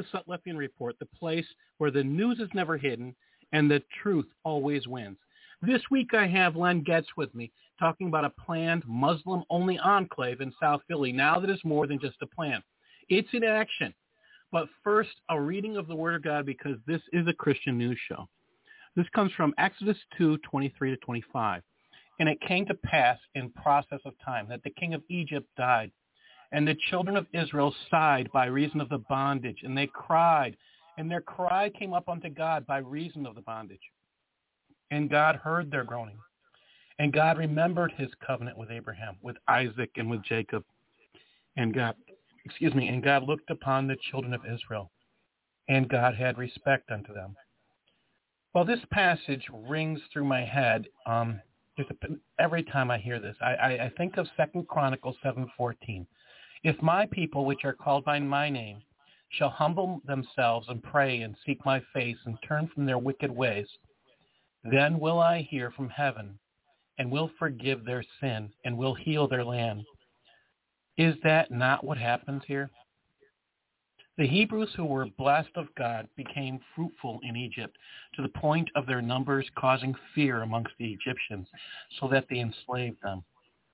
to Sutlifian Report, the place where the news is never hidden and the truth always wins. This week I have Len Getz with me talking about a planned Muslim-only enclave in South Philly now that it's more than just a plan. It's in action. But first, a reading of the Word of God because this is a Christian news show. This comes from Exodus 2:23-25. And it came to pass in process of time that the king of Egypt died, and the children of Israel sighed by reason of the bondage, and they cried, and their cry came up unto God by reason of the bondage. And God heard their groaning, and God remembered his covenant with Abraham, with Isaac, and with Jacob. And God looked upon the children of Israel, and God had respect unto them. Well, this passage rings through my head every time I hear this. I think of 2 Chronicles 7:14. If my people, which are called by my name, shall humble themselves and pray and seek my face and turn from their wicked ways, then will I hear from heaven and will forgive their sin and will heal their land. Is that not what happens here? The Hebrews who were blessed of God became fruitful in Egypt to the point of their numbers causing fear amongst the Egyptians so that they enslaved them.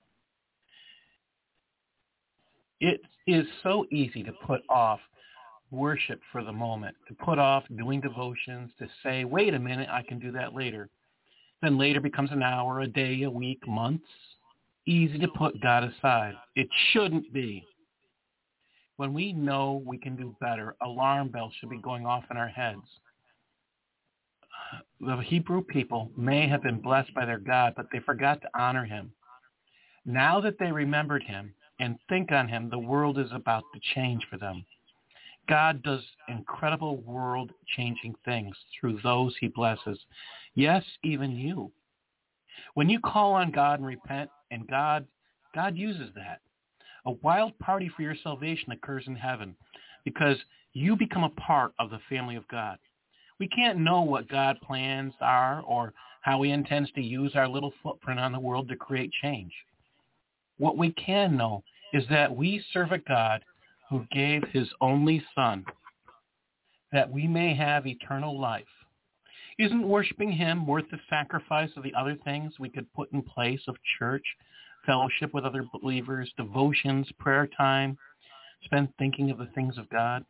It is so easy to put off worship for the moment, to put off doing devotions, to say, wait a minute, I can do that later. Then later becomes an hour, a day, a week, months. Easy to put God aside. It shouldn't be. When we know we can do better, alarm bells should be going off in our heads. The Hebrew people may have been blessed by their God, but they forgot to honor him. Now that they remembered him and think on him, the world is about to change for them. God does incredible world-changing things through those he blesses. Yes, even you. When you call on God and repent, and God uses that. A wild party for your salvation occurs in heaven because you become a part of the family of God. We can't know what God's plans are or how he intends to use our little footprint on the world to create change. What we can know is that we serve a God who gave his only Son that we may have eternal life. Isn't worshiping him worth the sacrifice of the other things we could put in place of church, fellowship with other believers, devotions, prayer time, spend thinking of the things of God?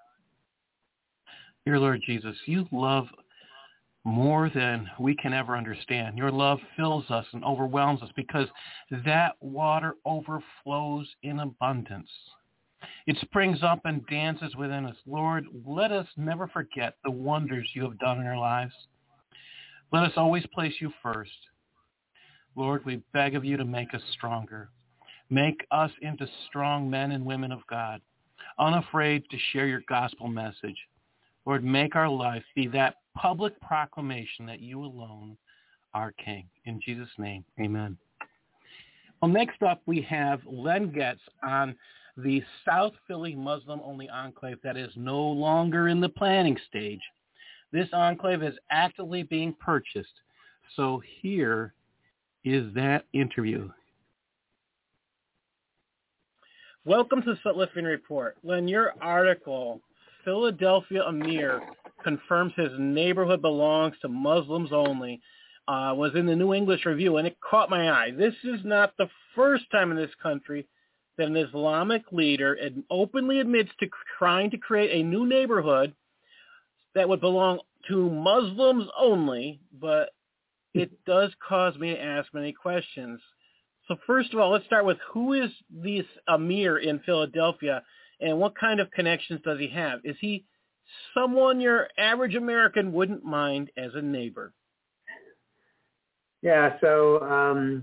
Dear Lord Jesus, you love more than we can ever understand. Your love fills us and overwhelms us because that water overflows in abundance. It springs up and dances within us. Lord, let us never forget the wonders you have done in our lives. Let us always place you first. Lord, we beg of you to make us stronger. Make us into strong men and women of God, unafraid to share your gospel message. Lord, make our life be that public proclamation that you alone are King. In Jesus' name, amen. Well, next up we have Len Getz on the South Philly Muslim-only enclave that is no longer in the planning stage. This enclave is actively being purchased. So here is that interview. Welcome to Sutlifian Report. Len, your article, Philadelphia Amir confirms his neighborhood belongs to Muslims only, was in the New English Review, and it caught my eye. This is not the first time in this country that an Islamic leader openly admits to trying to create a new neighborhood that would belong to Muslims only, but it does cause me to ask many questions. So first of all, let's start with who is this Amir in Philadelphia and what kind of connections does he have? Is he someone your average American wouldn't mind as a neighbor? Yeah, so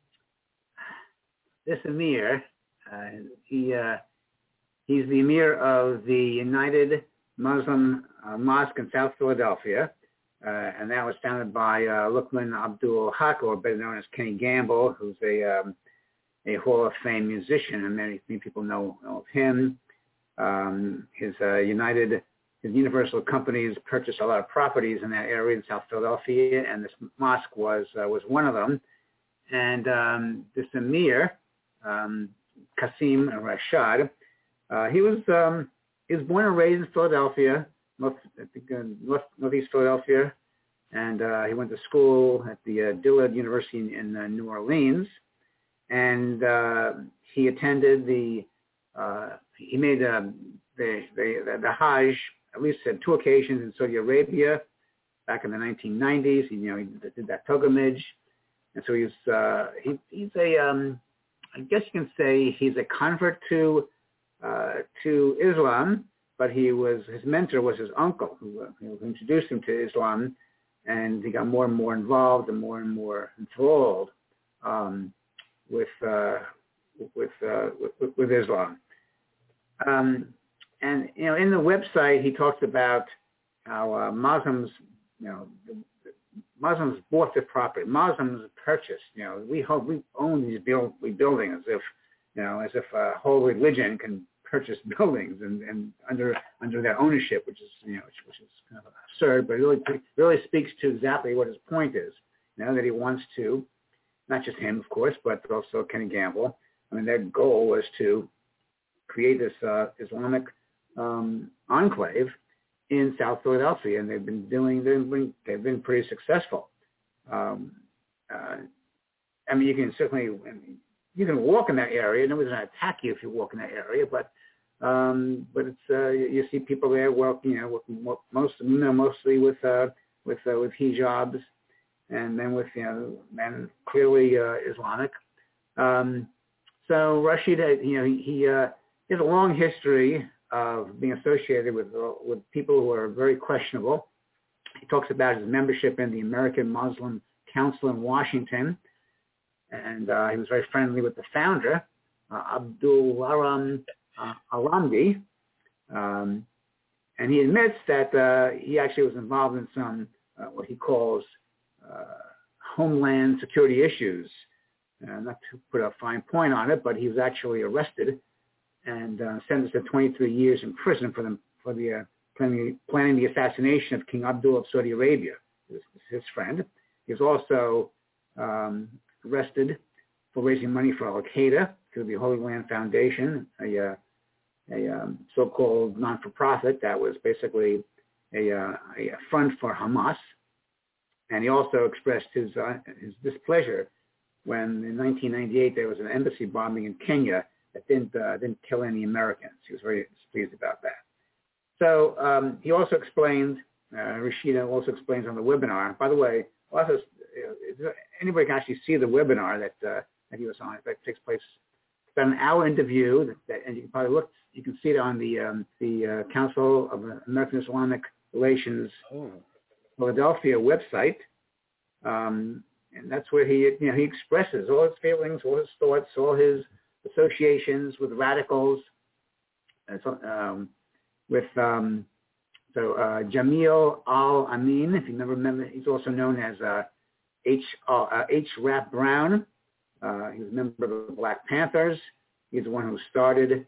this Amir, he's the Amir of the United Muslim Mosque in South Philadelphia, and that was founded by Luqman Abdul Haq, or better known as Kenny Gamble, who's a Hall of Fame musician, and many people know of him. His Universal companies purchased a lot of properties in that area in South Philadelphia, and this mosque was one of them. And this Amir, Qasim Rashad, he was he was born and raised in Philadelphia, northeast Philadelphia, and he went to school at the Dillard University in New Orleans, and he attended he made the Hajj at least on 2 occasions in Saudi Arabia back in the 1990s. He did that pilgrimage, and so he's I guess you can say he's a convert to Islam, but his mentor was his uncle who introduced him to Islam, and he got more and more involved and more enthralled with Islam. And in the website he talks about how Muslims, Muslims bought the property. Muslims purchased. We own these buildings as if a whole religion can purchase buildings and under their ownership, which is which is kind of absurd, but it really speaks to exactly what his point is. That he wants to, not just him, of course, but also Kenny Gamble. I mean, their goal was to create this Islamic enclave in South Philadelphia, and they've been pretty successful. I mean, you can walk in that area. Nobody's going to attack you if you walk in that area, but it's you see people there working mostly with hijabs, and then with men clearly Islamic. So Rashid, he has a long history of being associated with people who are very questionable. He talks about his membership in the American Muslim Council in Washington, and he was very friendly with the founder, Abdul Alamdi, and he admits that he actually was involved in some what he calls homeland security issues. Not to put a fine point on it, but he was actually arrested and sentenced to 23 years in prison for planning the assassination of King Abdullah of Saudi Arabia, his friend. He was also arrested for raising money for Al-Qaeda through the Holy Land Foundation, a so-called non-for-profit that was basically a fund for Hamas. And he also expressed his displeasure when in 1998 there was an embassy bombing in Kenya that didn't kill any Americans. He was very displeased about that. So he also explained, Rashida also explains on the webinar. By the way, also, anybody can actually see the webinar that he was on. That takes place. It's about an hour interview, and you can probably look. You can see it on the Council of American Islamic Relations Philadelphia website. And that's where he expresses all his feelings, all his thoughts, all his associations with radicals. Jamil Al-Amin, if you never remember, he's also known as H. Rap Brown. He was a member of the Black Panthers. He's the one who started.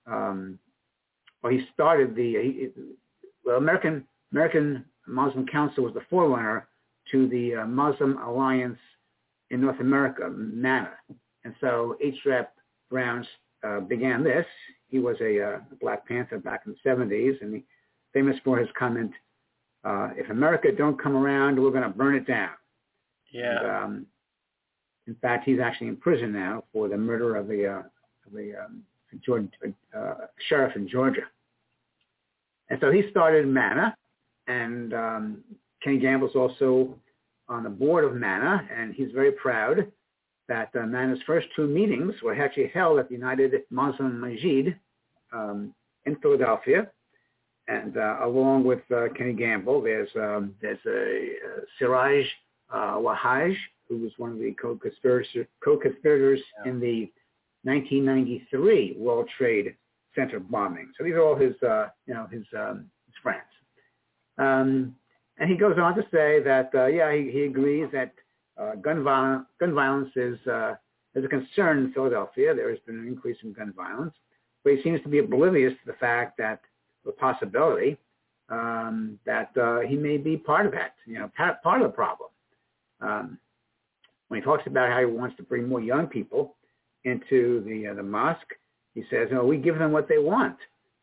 American Muslim Council was the forerunner to the Muslim Alliance in North America, MANA. And so H. Rap Brown began this. He was a Black Panther back in the 70s, and he's famous for his comment, if America don't come around, we're going to burn it down. Yeah. And, in fact, he's actually in prison now for the murder of a sheriff in Georgia. And so he started MANA, and Kenny Gamble's also on the board of MANA, and he's very proud that MANA's first 2 meetings were actually held at the United Muslim Masjid in Philadelphia. And along with Kenny Gamble, there's Siraj Wahaj, who was one of the co-conspirators in the 1993 World Trade Center bombing. So these are all his friends. And he goes on to say that, he agrees that gun violence is a concern in Philadelphia. There has been an increase in gun violence, but he seems to be oblivious to the fact that the possibility that he may be part of that, part of the problem. When he talks about how he wants to bring more young people into the mosque, he says, we give them what they want.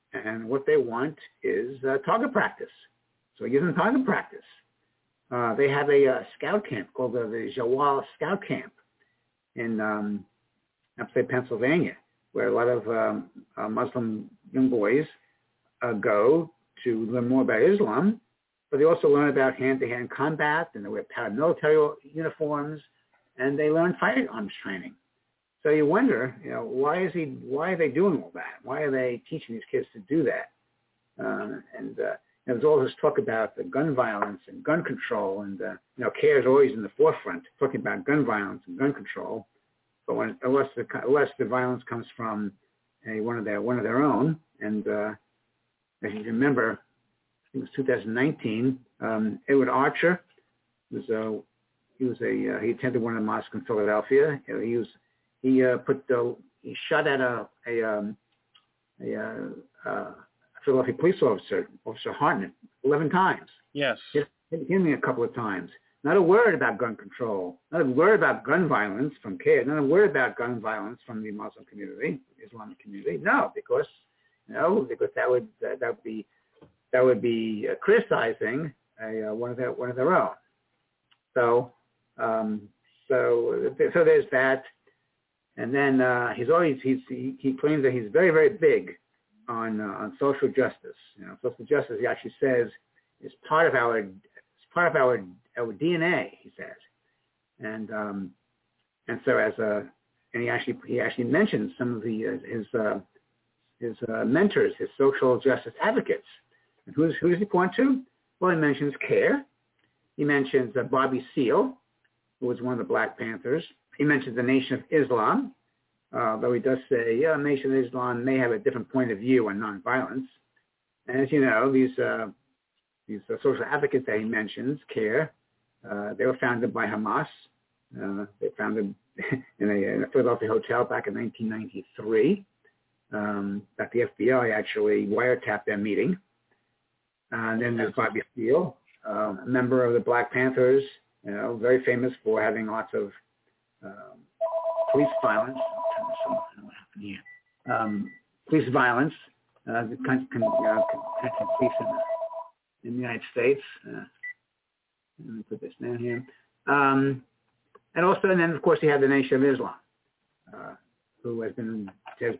and what they want is target practice. So he gives them target practice. They have a scout camp called the Jawal Scout Camp in upstate Pennsylvania, where a lot of Muslim young boys go to learn more about Islam, but they also learn about hand-to-hand combat, and they wear paramilitary uniforms, and they learn firearms training. So you wonder, why are they doing all that? Why are they teaching these kids to do that? There's all this talk about the gun violence and gun control, and CARE is always in the forefront, talking about gun violence and gun control. But unless the violence comes from one of their own, and as you remember, I think it was 2019, Edward Archer he attended one of the mosques in Philadelphia. He shot at a Philadelphia police officer, Officer Hartnett, 11 times. Yes. Hit me a couple of times. Not a word about gun control. Not a word about gun violence from CARE. Not a word about gun violence from the Muslim community, Islamic community. No, because that would be criticizing one of their own. So there's that. And then he claims that he's very, very big on social justice. Social justice, he actually says, is part of our DNA. He says, and so he actually mentions some of his mentors, his social justice advocates. And who does he point to? Well, he mentions CARE. He mentions Bobby Seale, who was one of the Black Panthers. He mentions the Nation of Islam, though he does say, Nation of Islam may have a different point of view on nonviolence. And as you know, these social advocates that he mentions, CARE, they were founded by Hamas. They founded in a Philadelphia hotel back in 1993. That the FBI actually wiretapped their meeting. And then there's Bobby Seale, a member of the Black Panthers, very famous for having lots of police violence. Police violence, police in the United States. Let me put this down here. And then of course you have the Nation of Islam, who has been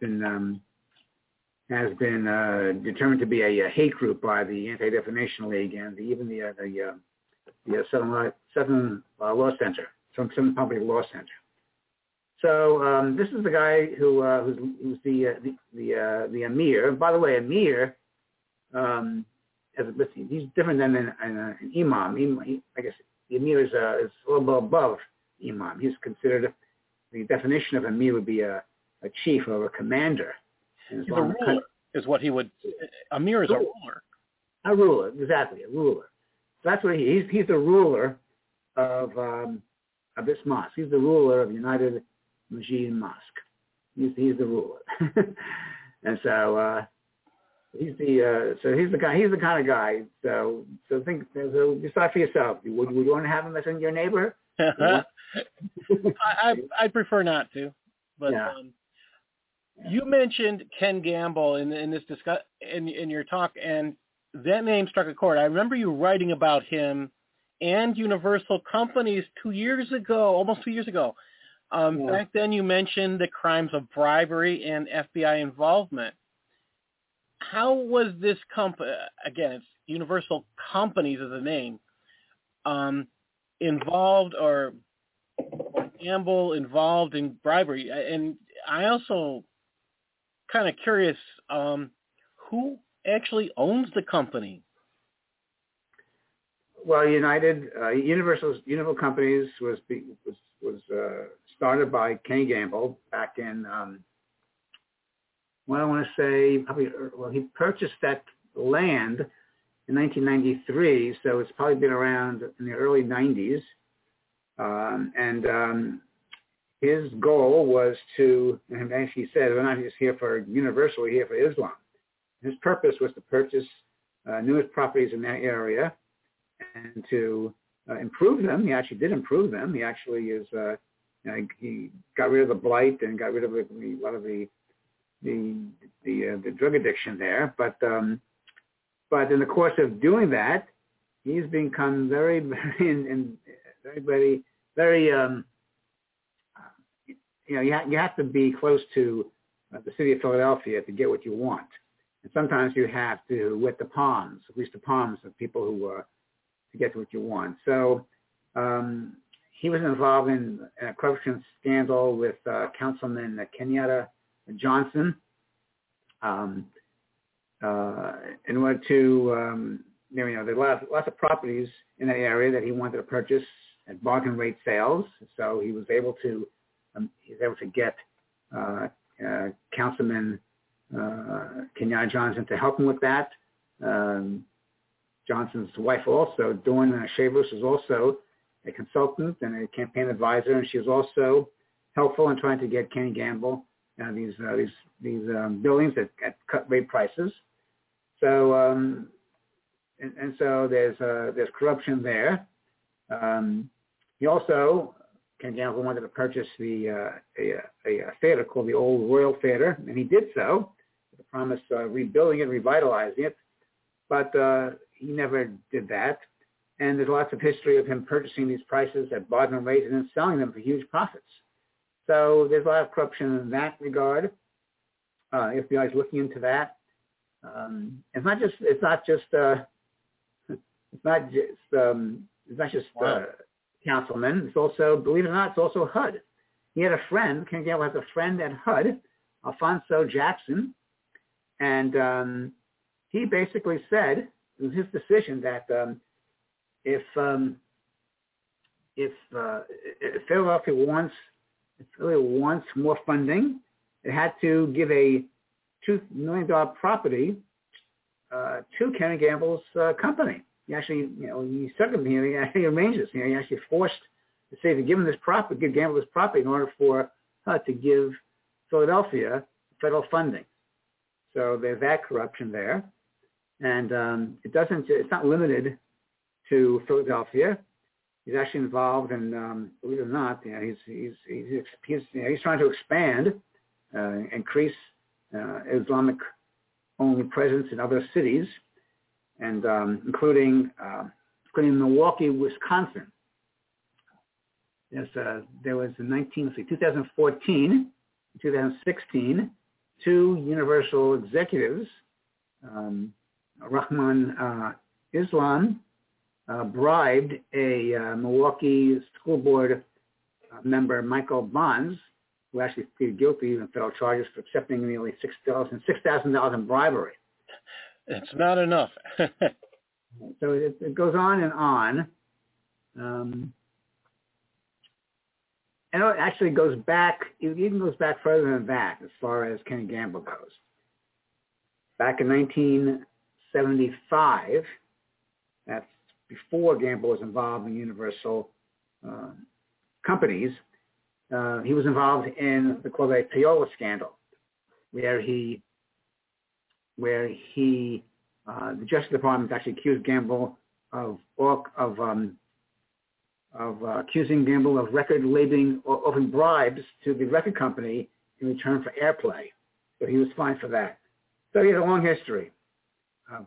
determined to be a hate group by the Anti-Defamation League and even the Southern Law Center, Southern Public Law Center. So this is the guy who's the emir. By the way, emir, he's different than an imam. I guess the emir is a little bit above imam. He's considered, the definition of emir would be a chief or a commander. He's a ruler, is what he would. Emir is a ruler. A ruler, exactly, a ruler. So that's what he is. He's the ruler of this mosque. He's the ruler of United Masjid Mosque. He's the ruler, and so he's the guy. He's the kind of guy. So decide for yourself. Would you want to have him as in your neighbor? I'd prefer not to, but. Yeah. You mentioned Ken Gamble in this in your talk, and that name struck a chord. I remember you writing about him and Universal Companies almost 2 years ago. Back then, you mentioned the crimes of bribery and FBI involvement. How was this company? Again, it's Universal Companies as a name. Involved or Gamble involved in bribery, and I also. Kind of curious, who actually owns the company? Well, Universal Companies was started by Kenny Gamble back in, I want to say he purchased that land in 1993, so it's probably been around in the early 90s, his goal was to, and as he said, we're not just here for Universal, we're here for Islam. His purpose was to purchase newest properties in that area and to improve them. He actually did improve them. He actually he got rid of the blight and got rid of a lot of the the drug addiction there. But in the course of doing that, he's become very you have to be close to the city of Philadelphia to get what you want. And sometimes you have to wet the palms, at least the palms of people who to get what you want. So he was involved in a corruption scandal with Councilman Kenyatta Johnson in order to, there are lots of properties in that area that he wanted to purchase at bargain rate sales. So he was able to get Councilman Kenyatta Johnson to help him with that. Johnson's wife also, Dawn Shavers, was also a consultant and a campaign advisor, and she was also helpful in trying to get Kenny Gamble these buildings at cut rate prices. So and so there's corruption there. He also, Kenny Gamble wanted to purchase a theater called the Old Royal Theater, and he did so with the promise of rebuilding it, revitalizing it, but he never did that. And there's lots of history of him purchasing these prices at bargain rates and then selling them for huge profits. So there's a lot of corruption in that regard. FBI is looking into that. It's not just wow. Councilman. It's also, believe it or not, it's also HUD. He had a friend. Ken Gamble has a friend at HUD, Alfonso Jackson, and he basically said it was his decision that if Philadelphia really wants more funding, it had to give a $2 million property to Kenny Gamble's company. He actually, he stuck him here. He arranged this. He actually forced the city to give him this property, give Gamble this property in order for HUD to give Philadelphia federal funding. So there's that corruption there, and it's not limited to Philadelphia. He's actually involved in, believe it or not, he's trying to expand, increase Islamic-only presence in other cities, and including Milwaukee, Wisconsin. There was in 2014, 2016, two Universal executives, Rahman Islam, bribed a Milwaukee school board member, Michael Bonds, who actually pleaded guilty in federal charges for accepting nearly $6,000 in bribery. It's not enough. So it goes on and on. And it actually goes back, it even goes back further than that as far as Kenny Gamble goes. Back in 1975, that's before Gamble was involved in Universal companies, he was involved in the called a Payola scandal, where the Justice Department actually accused Gamble of accusing Gamble of record-labeling or offering bribes to the record company in return for airplay. So he was fined for that. So he has a long history of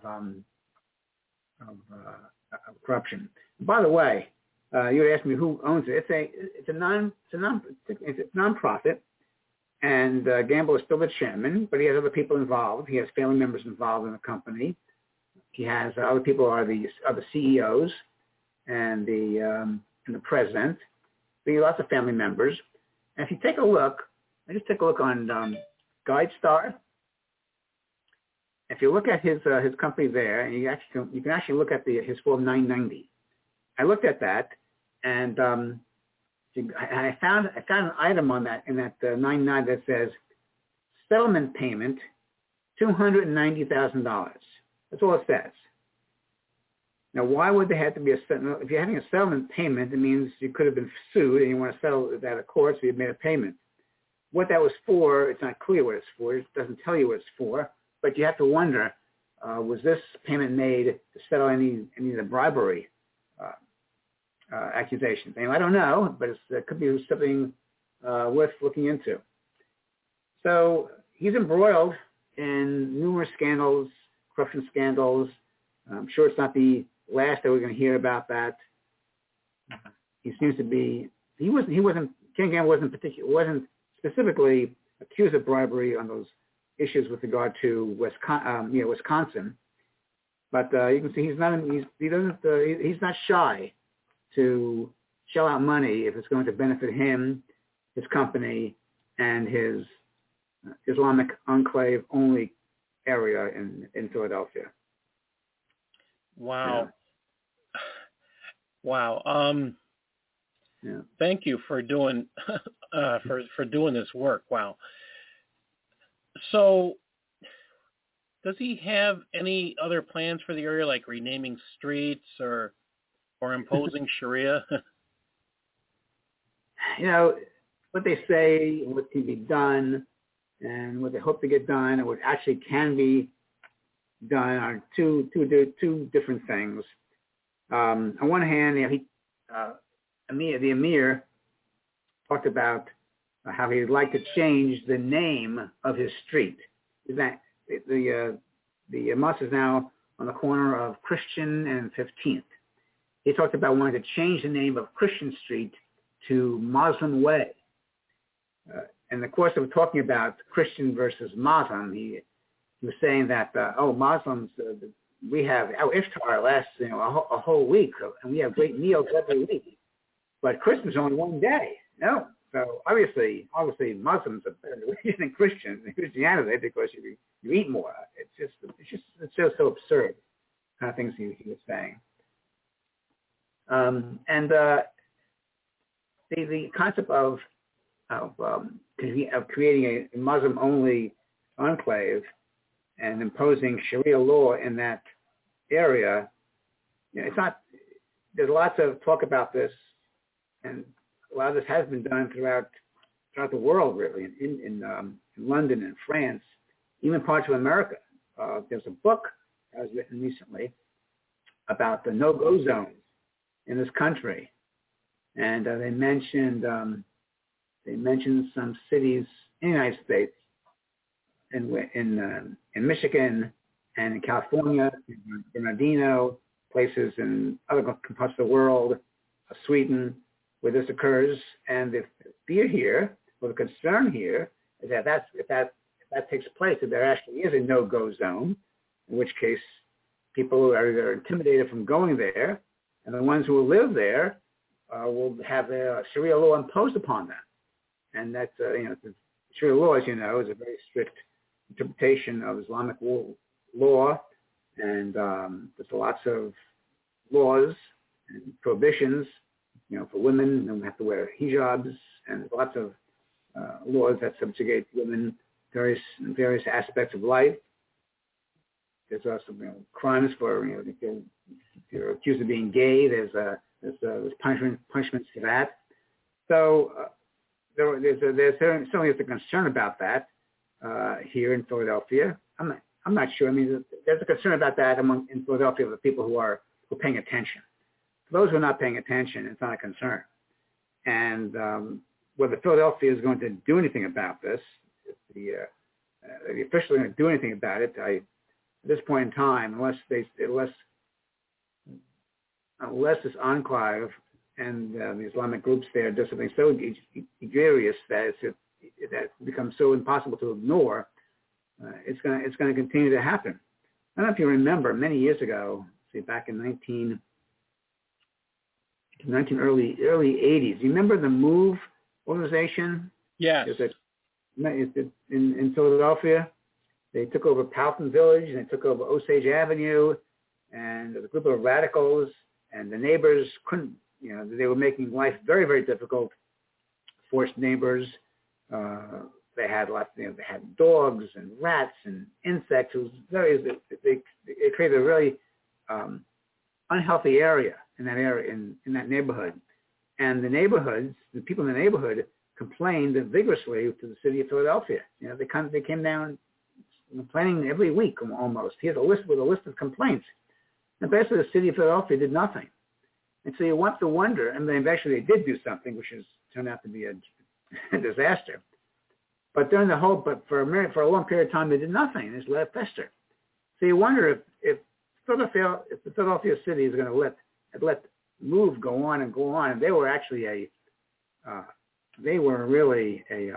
corruption. By the way, you asked me who owns it. It's a nonprofit, and Gamble is still the chairman, but he has other people involved. He has family members involved in the company. He has other people are the CEOs and the president. So he has lots of family members. And if you take a look, just take a look on GuideStar. If you look at his company there, and you can actually look at his Form 990. I looked at that, and I found an item on that in that 990 that says settlement payment $290,000. That's all it says. Now, why would there have to be a settlement? If you're having a settlement payment, it means you could have been sued and you want to settle that at court, so you made a payment. What that was for, it's not clear what it's for. It doesn't tell you what it's for, but you have to wonder, was this payment made to settle any of the bribery accusations? I don't know, but it could be something worth looking into. So he's embroiled in numerous scandals, corruption scandals. I'm sure it's not the last that we're going to hear about that. He seems to be. Ken Gamble wasn't specifically accused of bribery on those issues with regard to Wisconsin. But you can see he's not shy to shell out money if it's going to benefit him, his company, and his Islamic enclave only area in Philadelphia. Wow. Yeah. Wow. Thank you for doing for doing this work. Wow. So, does he have any other plans for the area, like renaming streets or imposing Sharia? What they say, what can be done, and what they hope to get done, and what actually can be done are two different things. On one hand, the emir talked about how he'd like to change the name of his street. That the mosque is now on the corner of Christian and 15th. He talked about wanting to change the name of Christian Street to Muslim Way. In the course of talking about Christian versus Muslim, he was saying that Muslims, we have our iftar lasts a whole week, and we have great meals every week. But Christmas only one day. No. So obviously Muslims are better than Christians in Christianity because you eat more. It's just so absurd kind of things he was saying. The concept of creating a Muslim-only enclave and imposing Sharia law in that area, it's not. There's lots of talk about this, and a lot of this has been done throughout the world, really, in London and France, even parts of America. There's a book that was written recently about the no-go zones in this country, and they mentioned some cities in the United States, in Michigan and in California, in Bernardino, places in other parts of the world, Sweden, where this occurs. And the fear here, or the concern here, is that if that takes place, that there actually is a no-go zone, in which case people are either intimidated from going there, and the ones who will live there will have a Sharia law imposed upon them. And that's, the Sharia law, as you know, is a very strict interpretation of Islamic law, and there's lots of laws and prohibitions, for women. They have to wear hijabs, and there's lots of laws that subjugate women various aspects of life. There's also crimes for if you're accused of being gay. There's punishments for that. So there's certainly a concern about that here in Philadelphia. I'm not sure. I mean, there's a concern about that in Philadelphia of the people who are paying attention. For those who are not paying attention, it's not a concern. And whether Philadelphia is going to do anything about this, the officials are going to do anything about it, at this point in time, unless this enclave and the Islamic groups there do something so egregious that it becomes so impossible to ignore, it's going to continue to happen. I don't know if you remember, many years ago, back in early 80s. You remember the MOVE organization? Yes. In Philadelphia, they took over Powelton Village and they took over Osage Avenue, and there was a group of radicals, and the neighbors couldn't. They were making life very, very difficult. Forced neighbors. They had they had dogs and rats and insects. They created a really unhealthy area in that neighborhood, and the people in the neighborhood complained vigorously to the city of Philadelphia. They came down complaining every week almost. He had a list of complaints, and basically the city of Philadelphia did nothing. And so you want to wonder, and then eventually they did do something, which turned out to be a disaster. But for a long period of time, they did nothing. They just let it fester. So you wonder if the Philadelphia city is going to let move go on and go on, and they were actually really a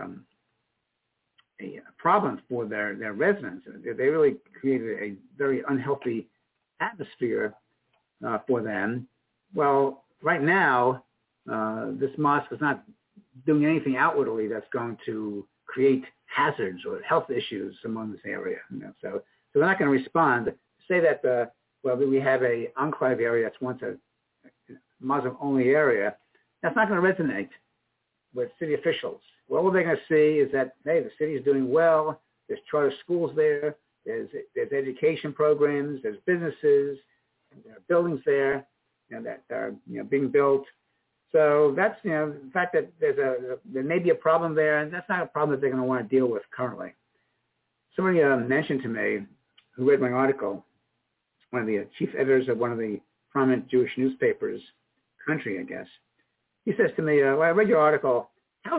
problem for their residents. They really created a very unhealthy atmosphere for them. Well, right now, this mosque is not doing anything outwardly that's going to create hazards or health issues among this area. So they're not going to respond. Say that we have a enclave area that's once a Muslim-only area. That's not going to resonate with city officials. Well, what they're going to see is that, hey, the city is doing well. There's charter schools there. There's education programs. There's businesses. There are buildings there that are being built. So that's the fact that there may be a problem there, and that's not a problem that they're going to want to deal with currently. Somebody mentioned to me, who read my article, one of the chief editors of one of the prominent Jewish newspapers, country, I guess. He says to me, well, I read your article. How is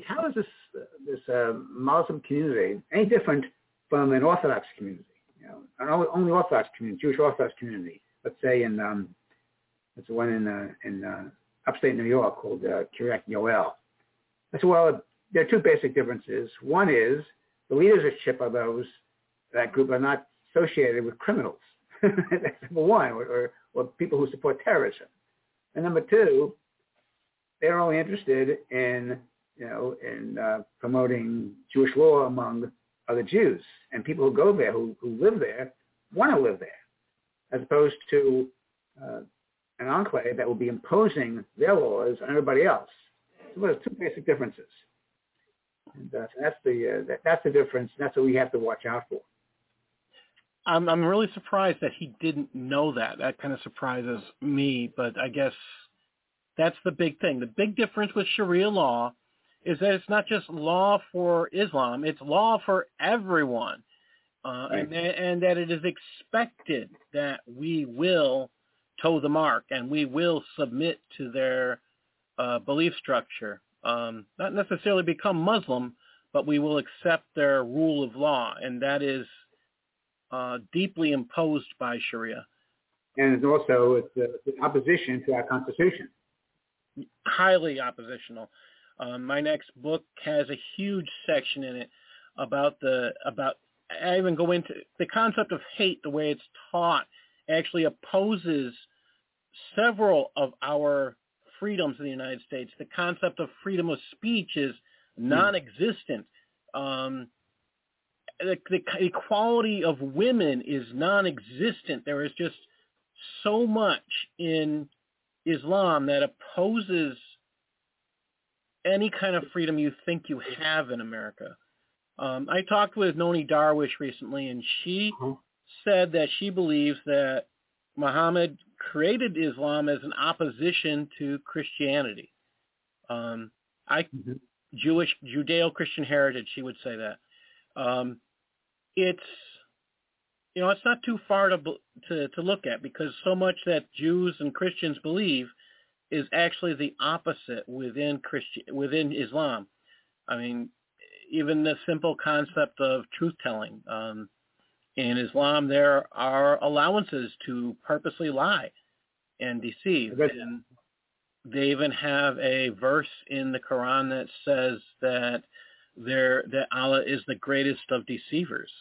this Muslim community any different from an Orthodox community? An only Orthodox community, Jewish Orthodox community. Let's say it's the one in upstate New York called Kiryat Yoel. I said, well, there are two basic differences. One is the leadership of that group are not associated with criminals. That's number one, or people who support terrorism. And number two, they're only interested in promoting Jewish law among other Jews, and people who go there, who live there, want to live there, as opposed to an enclave that will be imposing their laws on everybody else. So there's two basic differences, and that's the difference. That's what we have to watch out for. I'm really surprised that he didn't know that. That kind of surprises me, but I guess that's the big thing. The big difference with Sharia law is that it's not just law for Islam, it's law for everyone. Right. and that it is expected that we will toe the mark and we will submit to their belief structure. Not necessarily become Muslim, but we will accept their rule of law, and that is deeply imposed by Sharia. And it's also opposition to our Constitution. Highly oppositional. My next book has a huge section in it about I even go into the concept of hate. The way it's taught actually opposes several of our freedoms in the United States. The concept of freedom of speech is non-existent. The equality of women is non-existent. There is just so much in Islam that opposes any kind of freedom you think you have in America. I talked with Noni Darwish recently, and she said that she believes that Muhammad created Islam as an opposition to Christianity. Jewish, Judeo-Christian heritage, she would say that. It's not too far to look at, because so much that Jews and Christians believe is actually the opposite within Islam. I mean, even the simple concept of truth-telling. In Islam, there are allowances to purposely lie and deceive. And they even have a verse in the Quran that says that Allah is the greatest of deceivers.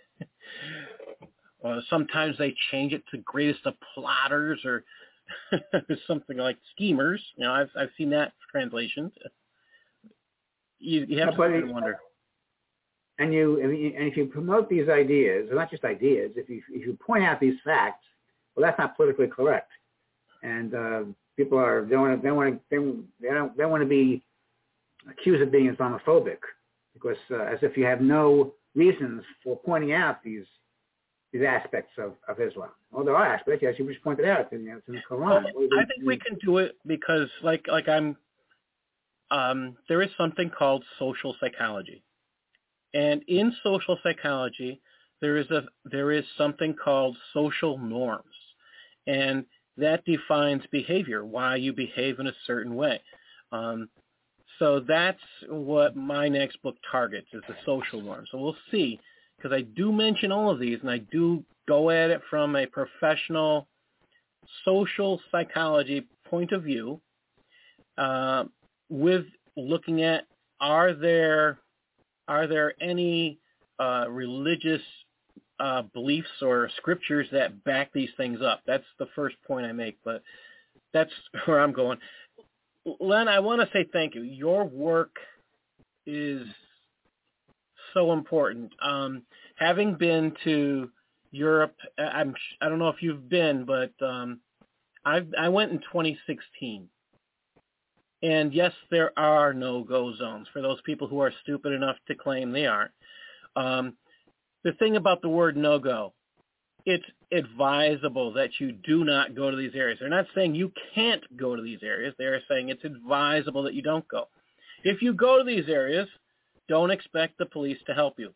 Sometimes they change it to greatest of plotters or something like schemers. I've seen that translation. You have to wonder. And if you promote these ideas, or not just ideas, if you point out these facts, well, that's not politically correct. And people they want to be accused of being Islamophobic, because as if you have no reasons for pointing out these aspects of Islam. Well, there are aspects, as you just pointed out. It's in the Quran. I think we can do it because, there is something called social psychology, and in social psychology, there is something called social norms, and that defines behavior, why you behave in a certain way. So that's what my next book targets, is the social norm. So we'll see, because I do mention all of these, and I do go at it from a professional social psychology point of view, with looking at, are there any religious beliefs or scriptures that back these things up? That's the first point I make, but that's where I'm going. Len, I want to say thank you. Your work is so important. Having been to Europe, I don't know if you've been, but I went in 2016. And yes, there are no-go zones for those people who are stupid enough to claim they aren't. The thing about the word no-go, it's advisable that you do not go to these areas. They're not saying you can't go to these areas. They're saying it's advisable that you don't go. If you go to these areas, don't expect the police to help you.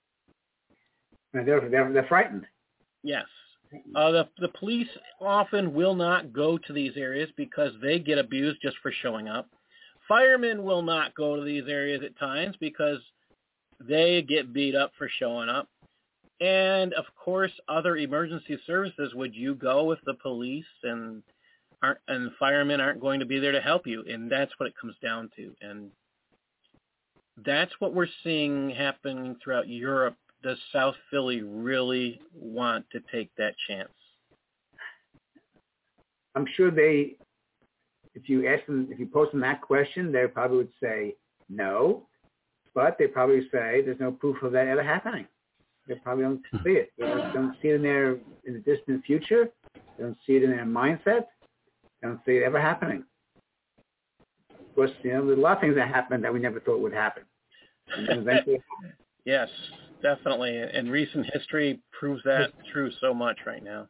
They're frightened. Yes. The police often will not go to these areas because they get abused just for showing up. Firemen will not go to these areas at times because they get beat up for showing up. And, of course, other emergency services, would you go if the police and firemen aren't going to be there to help you? And that's what it comes down to. And that's what we're seeing happening throughout Europe. Does South Philly really want to take that chance? I'm sure if you ask them, if you pose them that question, they probably would say no, but they probably say there's no proof of that ever happening. They probably don't see it. They don't see it in the distant future. They don't see it in their mindset. They don't see it ever happening. Of course, there's a lot of things that happen that we never thought would happen. And eventually, yes, definitely. And recent history proves that true so much right now.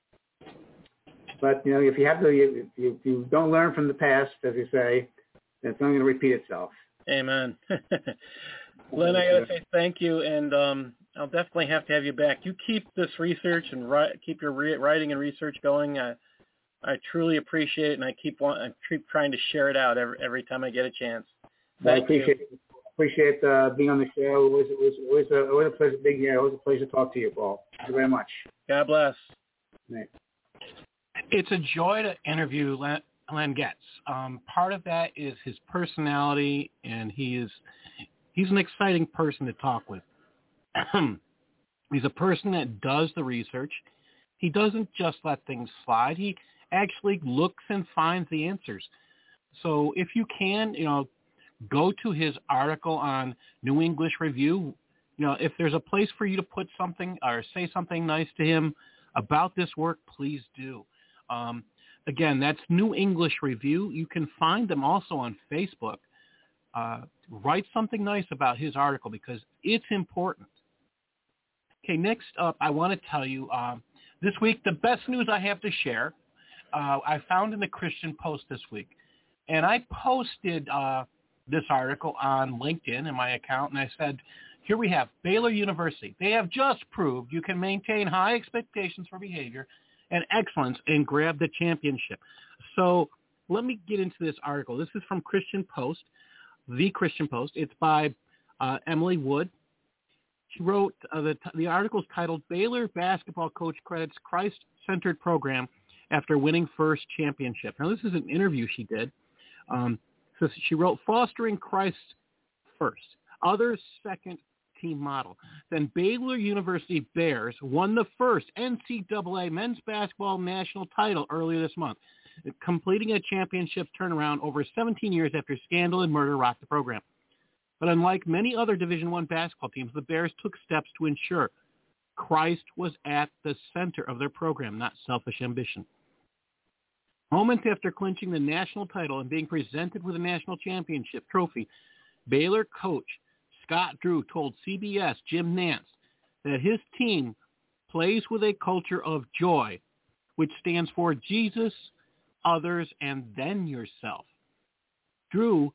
But if you don't learn from the past, as you say, then it's only going to repeat itself. Amen. Len, I got to say thank you, and I'll definitely have to have you back. You keep this research and keep your writing and research going. I truly appreciate it, and I keep trying to share it out every time I get a chance. I appreciate being on the show. It was always a pleasure being here. Always a pleasure to talk to you, Paul. Thank you very much. God bless. Right. It's a joy to interview Len Getz. Part of that is his personality, and he's an exciting person to talk with. He's a person that does the research. He doesn't just let things slide. He actually looks and finds the answers. So if you can, go to his article on New English Review. If there's a place for you to put something or say something nice to him about this work, please do. Again, that's New English Review. You can find them also on Facebook. Write something nice about his article because it's important. Okay, next up, I want to tell you this week the best news I have to share I found in the Christian Post this week. And I posted this article on LinkedIn in my account, and I said, here we have Baylor University. They have just proved you can maintain high expectations for behavior and excellence and grab the championship. So let me get into this article. This is from Christian Post, the Christian Post. It's by Emily Wood. She wrote, the article is titled, Baylor Basketball Coach Credits Christ-Centered Program After Winning First Championship. Now, this is an interview she did. So she wrote, Fostering Christ First, Others Second Team Model. Then Baylor University Bears won the first NCAA men's basketball national title earlier this month, completing a championship turnaround over 17 years after scandal and murder rocked the program. But unlike many other Division I basketball teams, the Bears took steps to ensure Christ was at the center of their program, not selfish ambition. Moments after clinching the national title and being presented with a national championship trophy, Baylor coach Scott Drew told CBS Jim Nantz that his team plays with a culture of joy, which stands for Jesus, others, and then yourself. Drew,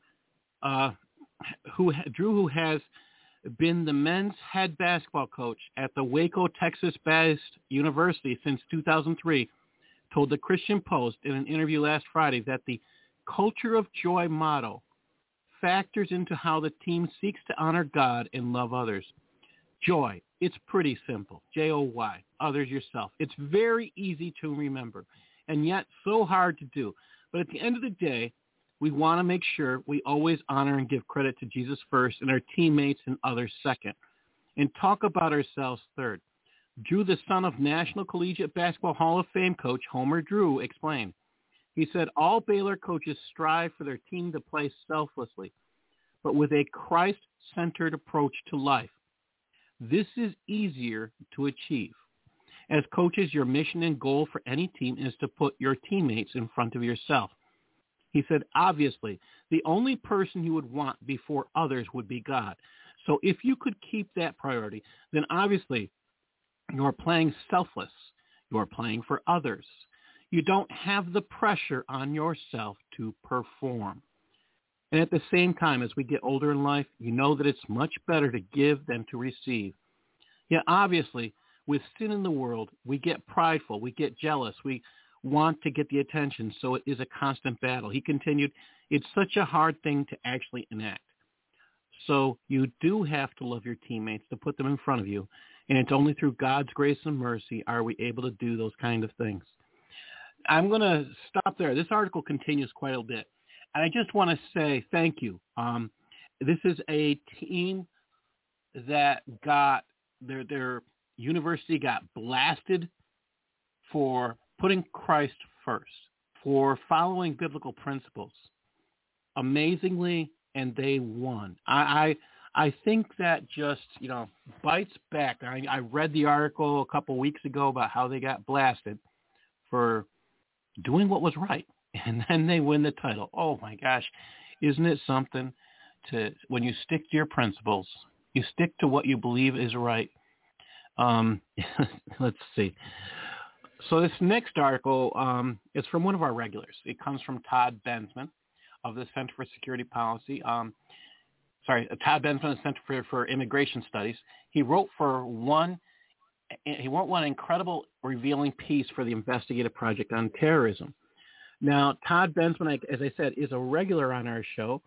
who has been the men's head basketball coach at the Waco, Texas-based university since 2003, told the Christian Post in an interview last Friday that the Culture of Joy motto factors into how the team seeks to honor God and love others. Joy, it's pretty simple. Joy, others yourself. It's very easy to remember and yet so hard to do. But at the end of the day, we want to make sure we always honor and give credit to Jesus first and our teammates and others second, and talk about ourselves third. Drew, the son of National Collegiate Basketball Hall of Fame coach Homer Drew, explained. He said, all Baylor coaches strive for their team to play selflessly, but with a Christ-centered approach to life. This is easier to achieve. As coaches, your mission and goal for any team is to put your teammates in front of yourself. He said, obviously, the only person you would want before others would be God. So if you could keep that priority, then obviously you're playing selfless. You're playing for others. You don't have the pressure on yourself to perform. And at the same time, as we get older in life, you know that it's much better to give than to receive. Yeah, obviously, with sin in the world, we get prideful, we get jealous, we want to get the attention, so it is a constant battle. He continued, it's such a hard thing to actually enact. So you do have to love your teammates, to put them in front of you, and it's only through God's grace and mercy are we able to do those kind of things. I'm going to stop there. This article continues quite a bit. And I just want to say thank you. This is a team that got their university got blasted for putting Christ first, for following biblical principles. Amazingly, and they won. I think that just, bites back. I read the article a couple weeks ago about how they got blasted for doing what was right, and then they win the title. Oh my gosh, isn't it something to, when you stick to your principles, you stick to what you believe is right. Let's see. So this next article is from one of our regulars. It comes from Todd Bensman of the Center for Security Policy. Todd Bensman of the Center for Immigration Studies. He wrote one incredible revealing piece for the Investigative Project on Terrorism. Now, Todd Bensman, as I said, is a regular on our show.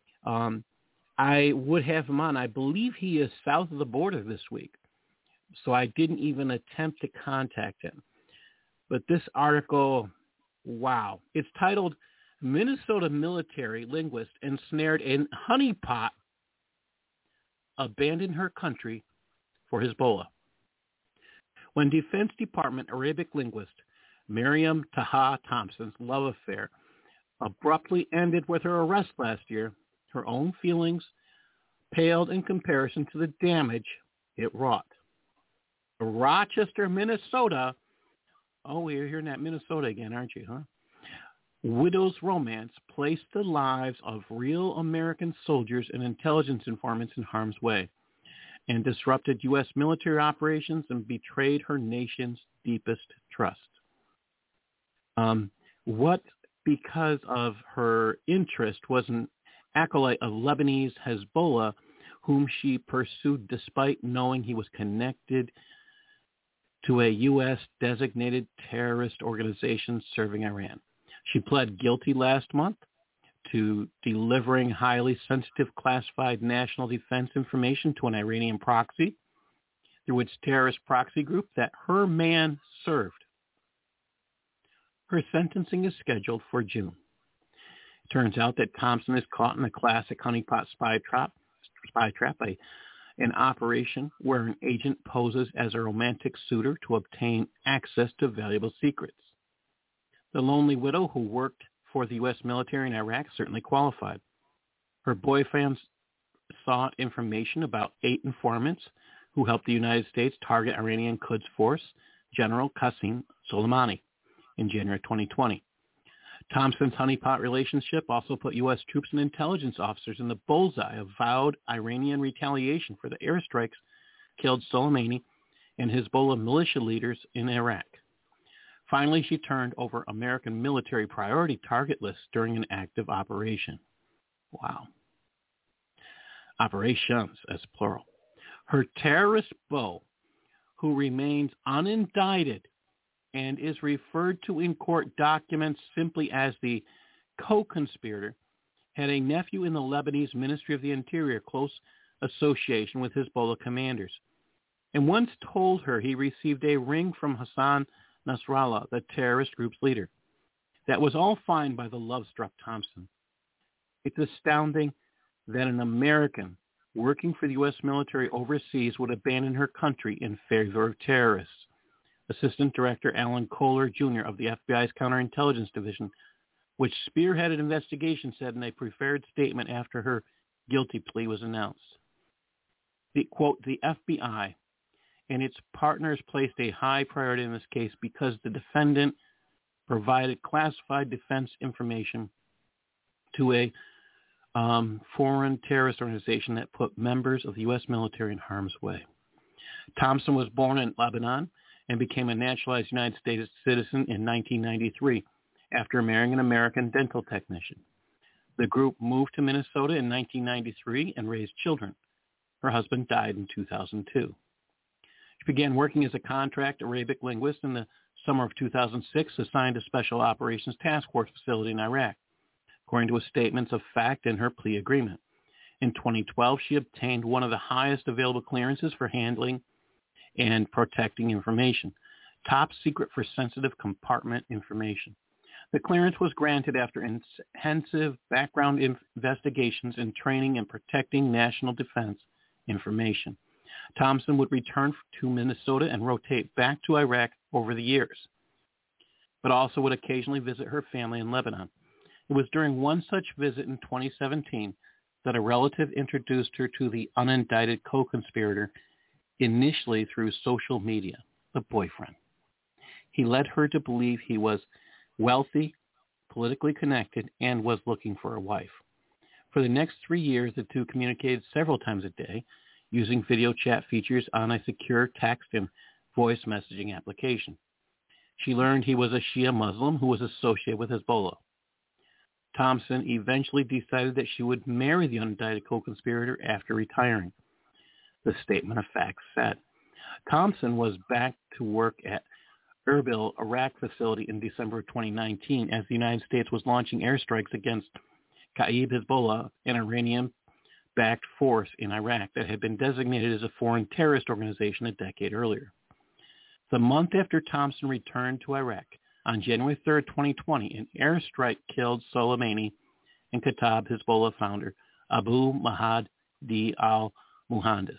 I would have him on. I believe he is south of the border this week, so I didn't even attempt to contact him. But this article, wow. It's titled, Minnesota Military Linguist Ensnared in Honeypot Abandoned Her Country for Hezbollah. When Defense Department Arabic linguist Miriam Taha Thompson's love affair abruptly ended with her arrest last year, her own feelings paled in comparison to the damage it wrought. Rochester, Minnesota. Oh, you're hearing that Minnesota again, aren't you, huh? Widow's romance placed the lives of real American soldiers and intelligence informants in harm's way and disrupted U.S. military operations and betrayed her nation's deepest trust. What, because of her interest, was an acolyte of Lebanese Hezbollah, whom she pursued despite knowing he was connected to a U.S. designated terrorist organization serving Iran. She pled guilty last month to delivering highly sensitive classified national defense information to an Iranian proxy through its terrorist proxy group that her man served. Her sentencing is scheduled for June. It turns out that Thompson is caught in a classic honeypot spy trap, an operation where an agent poses as a romantic suitor to obtain access to valuable secrets. The lonely widow who worked for the U.S. military in Iraq certainly qualified. Her boyfriend sought information about 8 informants who helped the United States target Iranian Quds Force General Qasem Soleimani in January 2020. Thompson's honeypot relationship also put U.S. troops and intelligence officers in the bullseye of vowed Iranian retaliation for the airstrikes killed Soleimani and Hezbollah militia leaders in Iraq. Finally, she turned over American military priority target lists during an active operation. Wow. Operations, as plural. Her terrorist beau, who remains unindicted and is referred to in court documents simply as the co-conspirator, had a nephew in the Lebanese Ministry of the Interior, close association with Hezbollah commanders, and once told her he received a ring from Hassan Nasrallah, the terrorist group's leader. That was all fine by the love-struck Thompson. It's astounding that an American working for the U.S. military overseas would abandon her country in favor of terrorists. Assistant Director Alan Kohler, Jr. of the FBI's Counterintelligence Division, which spearheaded investigation, said in a prepared statement after her guilty plea was announced. Quote, the FBI and its partners placed a high priority in this case because the defendant provided classified defense information to a foreign terrorist organization that put members of the U.S. military in harm's way. Thompson was born in Lebanon and became a naturalized United States citizen in 1993 after marrying an American dental technician. The group moved to Minnesota in 1993 and raised children. Her husband died in 2002. She began working as a contract Arabic linguist in the summer of 2006, assigned to Special Operations Task Force facility in Iraq, according to a statements of fact in her plea agreement. In 2012, she obtained one of the highest available clearances for handling and protecting information, top secret for sensitive compartment information. The clearance was granted after intensive background investigations and training in protecting national defense information. Thompson would return to Minnesota and rotate back to Iraq over the years, but also would occasionally visit her family in Lebanon. It was during one such visit in 2017 that a relative introduced her to the unindicted co-conspirator, initially through social media, the boyfriend. He led her to believe he was wealthy, politically connected, and was looking for a wife. For the next 3 years, the two communicated several times a day using video chat features on a secure text and voice messaging application. She learned he was a Shia Muslim who was associated with Hezbollah. Thompson eventually decided that she would marry the unindicted co-conspirator after retiring, the statement of facts said. Thompson was back to work at Erbil, Iraq facility in December of 2019 as the United States was launching airstrikes against Ka'ib Hezbollah, an Iranian-backed force in Iraq that had been designated as a foreign terrorist organization a decade earlier. The month after Thompson returned to Iraq, on January 3, 2020, an airstrike killed Soleimani and Kataib Hezbollah founder Abu Mahdi al-Muhandis.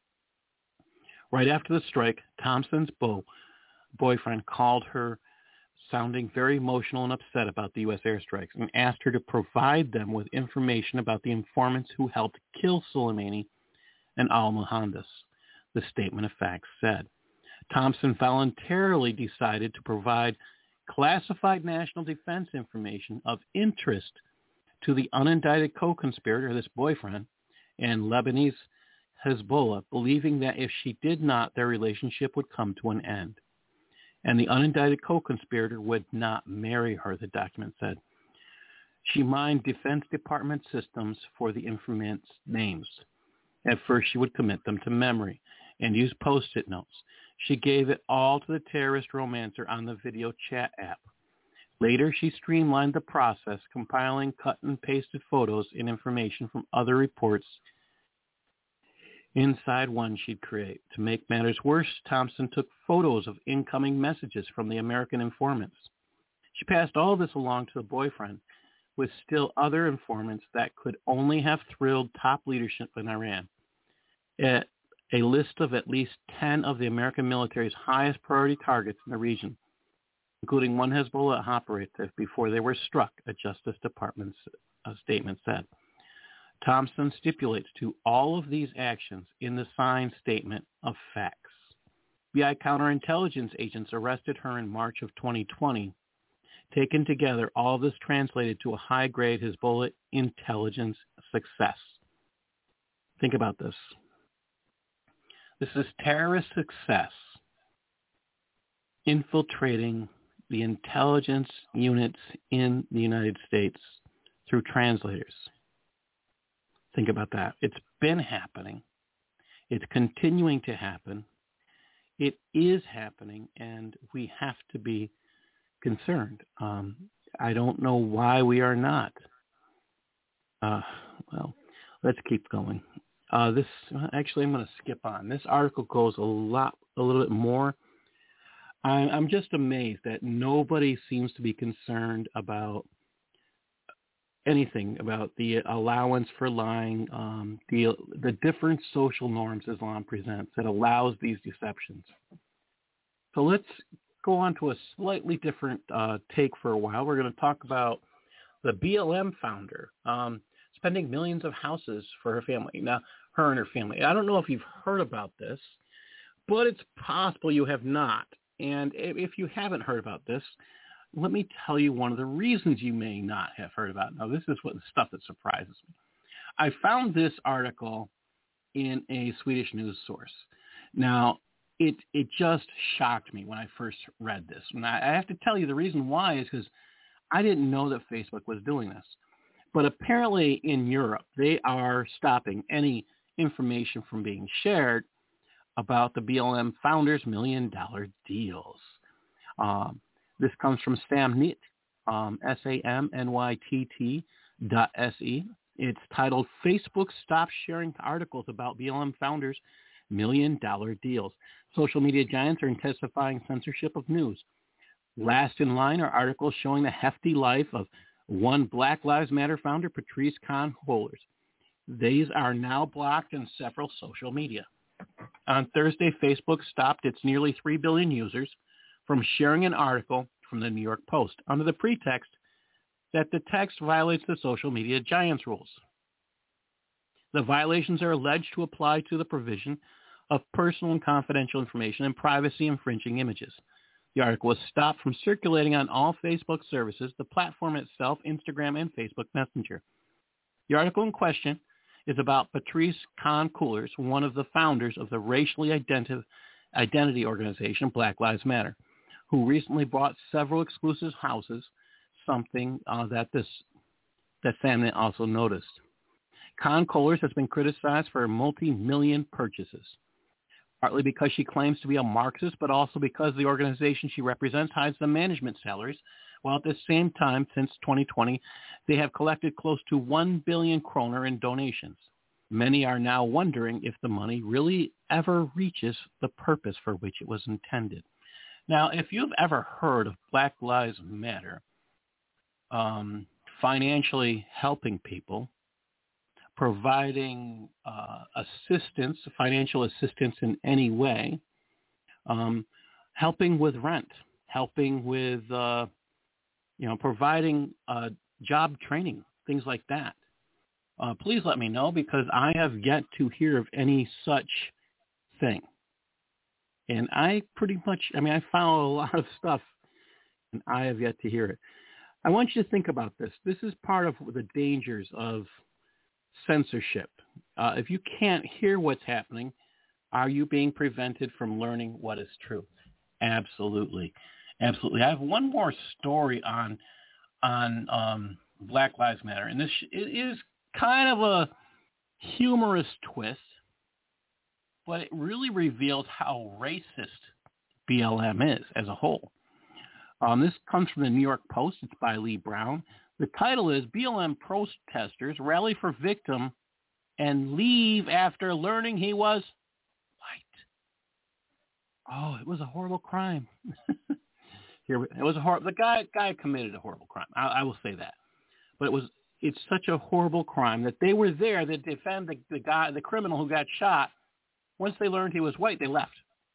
Right after the strike, Thompson's boyfriend called her, sounding very emotional and upset about the U.S. airstrikes, and asked her to provide them with information about the informants who helped kill Soleimani and al-Muhandis, the statement of facts said. Thompson voluntarily decided to provide classified national defense information of interest to the unindicted co-conspirator, this boyfriend, and Lebanese Hezbollah, believing that if she did not, their relationship would come to an end. And the unindicted co-conspirator would not marry her, the document said. She mined Defense Department systems for the informant's names. At first, she would commit them to memory and use Post-it notes. She gave it all to the terrorist romancer on the video chat app. Later, she streamlined the process, compiling cut and pasted photos and information from other reports inside one she'd create. To make matters worse, Thompson took photos of incoming messages from the American informants. She passed all this along to the boyfriend, with still other informants that could only have thrilled top leadership in Iran. A list of at least 10 of the American military's highest priority targets in the region, including one Hezbollah operative before they were struck, a Justice Department statement said. Thompson stipulates to all of these actions in the signed statement of facts. FBI counterintelligence agents arrested her in March of 2020. Taken together, all of this translated to a high-grade Hezbollah intelligence success. Think about this. This is terrorist success infiltrating the intelligence units in the United States through translators. Think about that. It's been happening. It's continuing to happen. It is happening, and we have to be concerned. I don't know why we are not. Uh, well, let's keep going. This actually, I'm going to skip on. This article goes a little bit more. I'm just amazed that nobody seems to be concerned about anything about the allowance for lying, the different social norms Islam presents that allows these deceptions. So let's go on to a slightly different take for a while. We're going to talk about the BLM founder spending millions of houses for her family. Now, her and her family. I don't know if you've heard about this, but it's possible you have not. And if you haven't heard about this, let me tell you one of the reasons you may not have heard about it. Now, this is what the stuff that surprises me. I found this article in a Swedish news source. Now, it just shocked me when I first read this. And I have to tell you the reason why is because I didn't know that Facebook was doing this. But apparently in Europe, they are stopping any information from being shared about the BLM founders' $1 million deals. This comes from Samnytt, SAMNYTT.se. It's titled, Facebook Stops Sharing Articles About BLM Founders' $1 million Deals. Social media giants are intensifying censorship of news. Last in line are articles showing the hefty life of one Black Lives Matter founder, Patrisse Khan-Cullors. These are now blocked in several social media. On Thursday, Facebook stopped its nearly 3 billion users from sharing an article from the New York Post under the pretext that the text violates the social media giants rules. The violations are alleged to apply to the provision of personal and confidential information and privacy-infringing images. The article was stopped from circulating on all Facebook services, the platform itself, Instagram, and Facebook Messenger. The article in question is about Patrisse Khan-Cullors, one of the founders of the racially identity organization Black Lives Matter, who recently bought several exclusive houses, something that Samnytt also noticed. Khan-Cullors has been criticized for multi-million purchases, partly because she claims to be a Marxist, but also because the organization she represents hides the management salaries, while at the same time, since 2020, they have collected close to 1 billion kroner in donations. Many are now wondering if the money really ever reaches the purpose for which it was intended. Now, if you've ever heard of Black Lives Matter financially helping people, providing financial assistance in any way, helping with rent, helping with, providing job training, things like that. Please let me know, because I have yet to hear of any such thing. And I found a lot of stuff, and I have yet to hear it. I want you to think about this. This is part of the dangers of censorship. If you can't hear what's happening, are you being prevented from learning what is true? Absolutely. Absolutely. I have one more story on Black Lives Matter, and it is kind of a humorous twist, but it really reveals how racist BLM is as a whole. This comes from the New York Post. It's by Lee Brown. The title is BLM Protesters Rally for Victim and Leave After Learning He Was White. Oh, it was a horrible crime. The guy committed a horrible crime. I will say that. But it's such a horrible crime that they were there to defend the criminal who got shot. Once they learned he was white, they left.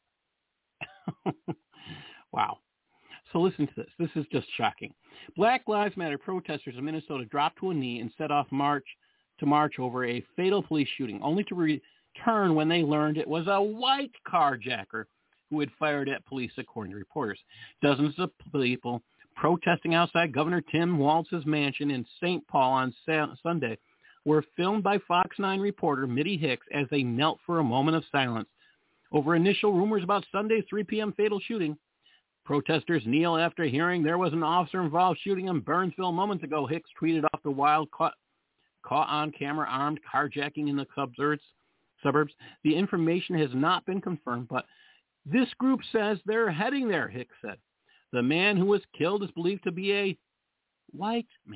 Wow. So listen to this. This is just shocking. Black Lives Matter protesters in Minnesota dropped to a knee and set off march over a fatal police shooting, only to return when they learned it was a white carjacker who had fired at police, according to reporters. Dozens of people protesting outside Governor Tim Walz's mansion in St. Paul on Sunday were filmed by Fox 9 reporter Mitty Hicks as they knelt for a moment of silence over initial rumors about Sunday's 3 p.m. fatal shooting. Protesters kneel after hearing there was an officer-involved shooting in Burnsville moments ago. Hicks tweeted off the wild caught on camera armed carjacking in the suburbs. The information has not been confirmed, but this group says they're heading there, Hicks said. The man who was killed is believed to be a white man.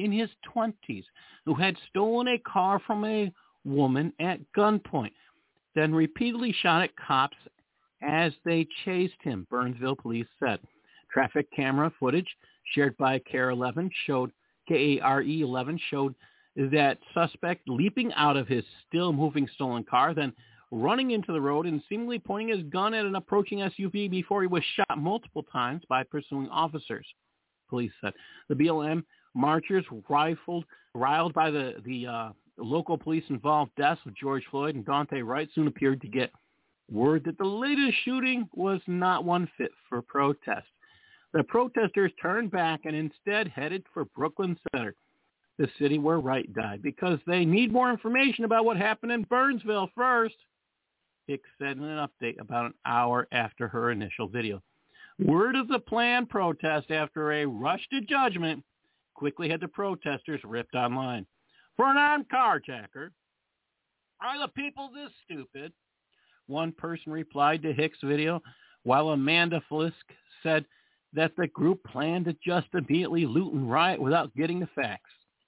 in his 20s who had stolen a car from a woman at gunpoint, then repeatedly shot at cops as they chased him, Burnsville police said. Traffic camera footage shared by KARE 11 showed that suspect leaping out of his still-moving stolen car, then running into the road and seemingly pointing his gun at an approaching SUV before he was shot multiple times by pursuing officers, police said. The BLM marchers, riled by the local police-involved deaths of George Floyd and Daunte Wright, soon appeared to get word that the latest shooting was not one fit for protest. The protesters turned back and instead headed for Brooklyn Center, the city where Wright died, because they need more information about what happened in Burnsville first, Hicks said in an update about an hour after her initial video. Word of the planned protest after a rush to judgment quickly had the protesters ripped online. For an armed carjacker, are the people this stupid? One person replied to Hicks' video, while Amanda Flisk said that the group planned to just immediately loot and riot without getting the facts.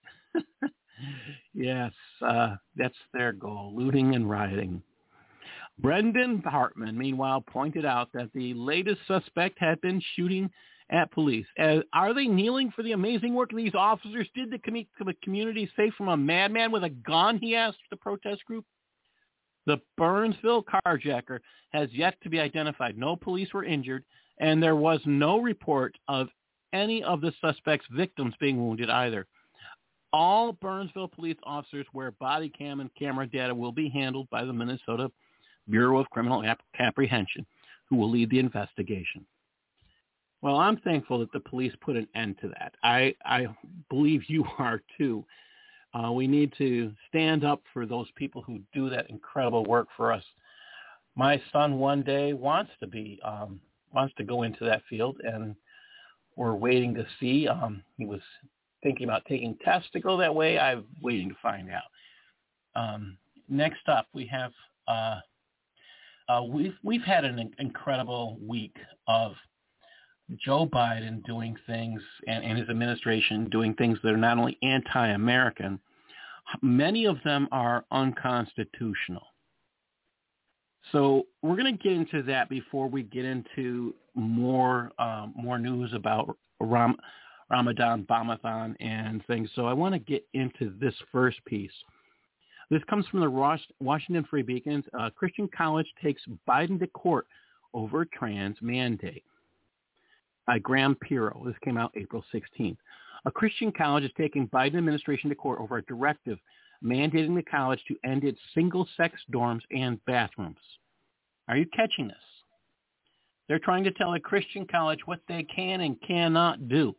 Yes, that's their goal, looting and rioting. Brendan Hartman, meanwhile, pointed out that the latest suspect had been shooting at police. Are they kneeling for the amazing work these officers did to keep the community safe from a madman with a gun, he asked the protest group. The Burnsville carjacker has yet to be identified. No police were injured, and there was no report of any of the suspect's victims being wounded either. All Burnsville police officers where body cam and camera data will be handled by the Minnesota Bureau of Criminal Apprehension, who will lead the investigation. Well, I'm thankful that the police put an end to that. I believe you are too. We need to stand up for those people who do that incredible work for us. My son one day wants to go into that field, and we're waiting to see. He was thinking about taking tests to go that way. I'm waiting to find out. Next up, we have we've had an incredible week of Joe Biden doing things and his administration doing things that are not only anti-American, many of them are unconstitutional. So we're going to get into that before we get into more news about Ramadan, Bamathon, and things. So I want to get into this first piece. This comes from the Washington Free Beacons. Christian college takes Biden to court over trans mandate. By Graham Pirro. This came out April 16th. A Christian college is taking Biden administration to court over a directive mandating the college to end its single-sex dorms and bathrooms. Are you catching this? They're trying to tell a Christian college what they can and cannot do.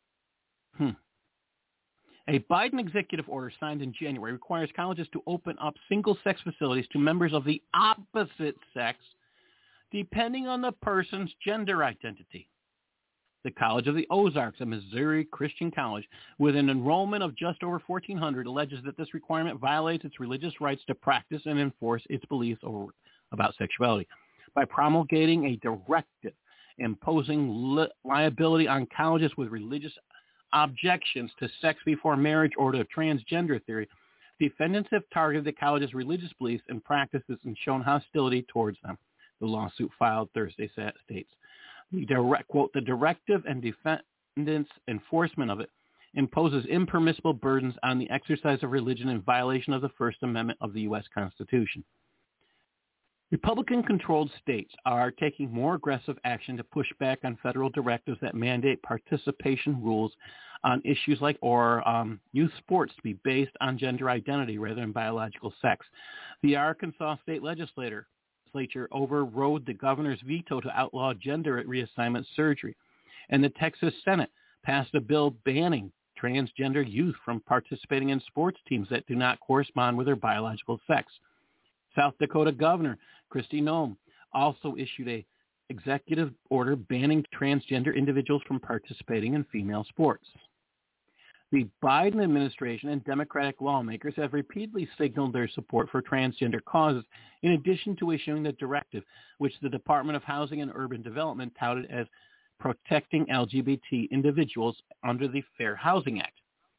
A Biden executive order signed in January requires colleges to open up single-sex facilities to members of the opposite sex, depending on the person's gender identity. The College of the Ozarks, a Missouri Christian college with an enrollment of just over 1,400, alleges that this requirement violates its religious rights to practice and enforce its beliefs about sexuality by promulgating a directive imposing liability on colleges with religious objections to sex before marriage or to transgender theory. Defendants have targeted the college's religious beliefs and practices and shown hostility towards them. The lawsuit filed Thursday states. The directive and defendants' enforcement of it imposes impermissible burdens on the exercise of religion in violation of the First Amendment of the U.S. Constitution. Republican-controlled states are taking more aggressive action to push back on federal directives that mandate participation rules on issues like youth sports to be based on gender identity rather than biological sex. The Arkansas state legislature overrode the governor's veto to outlaw gender reassignment surgery, and the Texas Senate passed a bill banning transgender youth from participating in sports teams that do not correspond with their biological sex. South Dakota Governor Kristi Noem also issued an executive order banning transgender individuals from participating in female sports. The Biden administration and Democratic lawmakers have repeatedly signaled their support for transgender causes, in addition to issuing the directive, which the Department of Housing and Urban Development touted as protecting LGBT individuals under the Fair Housing Act.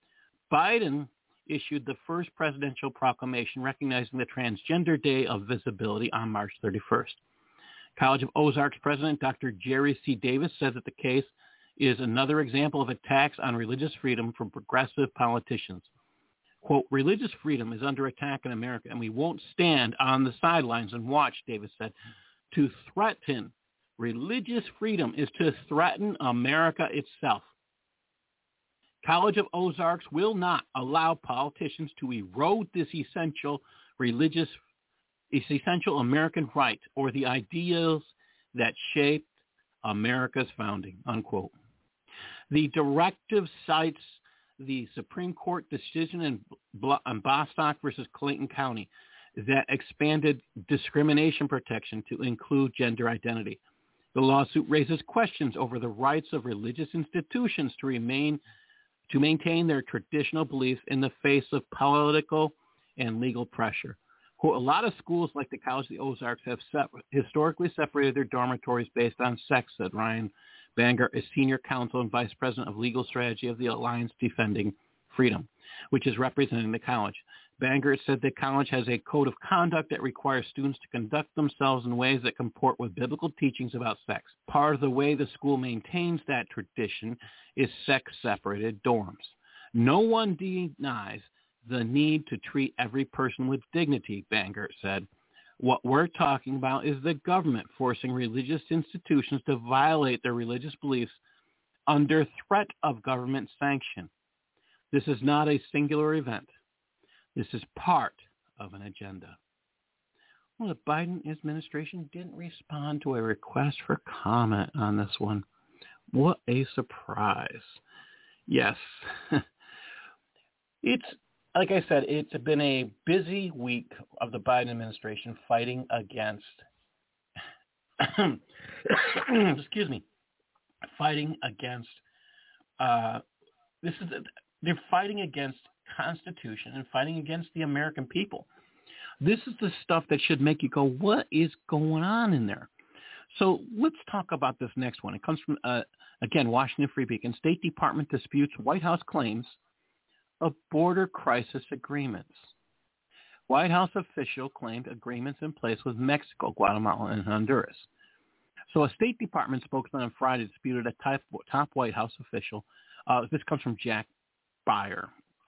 Biden issued the first presidential proclamation recognizing the Transgender Day of Visibility on March 31st. College of Ozarks president Dr. Jerry C. Davis said that the case is another example of attacks on religious freedom from progressive politicians. Quote, religious freedom is under attack in America, and we won't stand on the sidelines and watch, Davis said. To threaten religious freedom is to threaten America itself. College of Ozarks will not allow politicians to erode this essential American right or the ideals that shaped America's founding, unquote. The directive cites the Supreme Court decision in Bostock versus Clayton County that expanded discrimination protection to include gender identity. The lawsuit raises questions over the rights of religious institutions to maintain their traditional beliefs in the face of political and legal pressure. Quote, a lot of schools like the College of the Ozarks have historically separated their dormitories based on sex, said Ryan Bangert is senior counsel and vice president of legal strategy of the Alliance Defending Freedom, which is representing the college. Bangert said the college has a code of conduct that requires students to conduct themselves in ways that comport with biblical teachings about sex. Part of the way the school maintains that tradition is sex-separated dorms. No one denies the need to treat every person with dignity, Bangert said. What we're talking about is the government forcing religious institutions to violate their religious beliefs under threat of government sanction. This is not a singular event. This is part of an agenda. Well, the Biden administration didn't respond to a request for comment on this one. What a surprise. Yes. It's, like I said, it's been a busy week of the Biden administration fighting against, excuse me, fighting against, they're fighting against Constitution and fighting against the American people. This is the stuff that should make you go, what is going on in there? So let's talk about this next one. It comes from, again, Washington Free Beacon. State Department disputes White House claims of border crisis agreements. White House official claimed agreements in place with Mexico, Guatemala, and Honduras. So a State Department spokesman on Friday disputed a top White House official. This comes from Jack Byer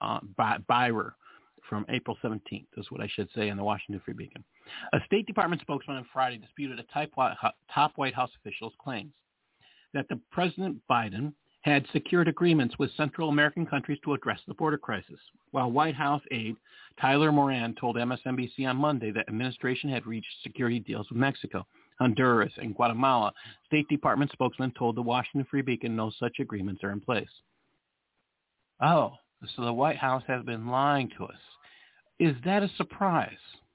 from April 17th, is what I should say, in the Washington Free Beacon. A State Department spokesman on Friday disputed a top White House official's claims that the President Biden had secured agreements with Central American countries to address the border crisis, while White House aide Tyler Moran told MSNBC on Monday that administration had reached security deals with Mexico, Honduras, and Guatemala. State Department spokesman told the Washington Free Beacon no such agreements are in place. Oh, so the White House has been lying to us. Is that a surprise?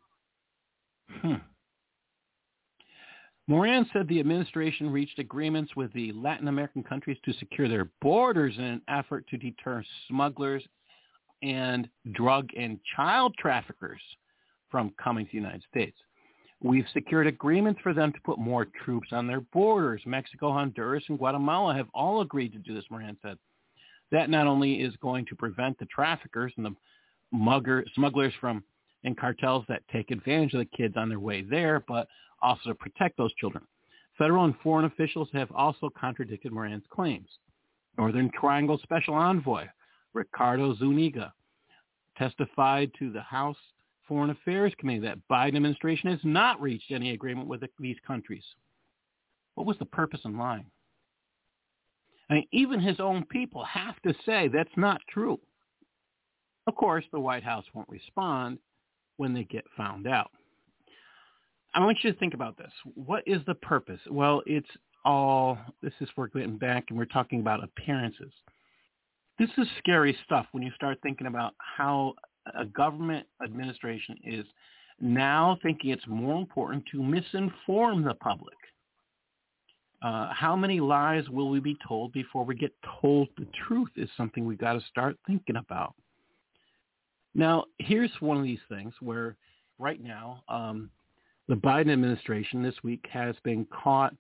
Moran said the administration reached agreements with the Latin American countries to secure their borders in an effort to deter smugglers and drug and child traffickers from coming to the United States. We've secured agreements for them to put more troops on their borders. Mexico, Honduras, and Guatemala have all agreed to do this, Moran said. That not only is going to prevent the traffickers and the smugglers from and cartels that take advantage of the kids on their way there, but also to protect those children. Federal and foreign officials have also contradicted Moran's claims. Northern Triangle Special Envoy Ricardo Zuniga testified to the House Foreign Affairs Committee that Biden administration has not reached any agreement with these countries. What was the purpose in lying? I mean, even his own people have to say that's not true. Of course, the White House won't respond when they get found out. I want you to think about this. What is the purpose? Well, this is we're getting back and we're talking about appearances. This is scary stuff when you start thinking about how a government administration is now thinking it's more important to misinform the public. How many lies will we be told before we get told the truth is something we got to start thinking about. Now, here's one of these things where right now the Biden administration this week has been caught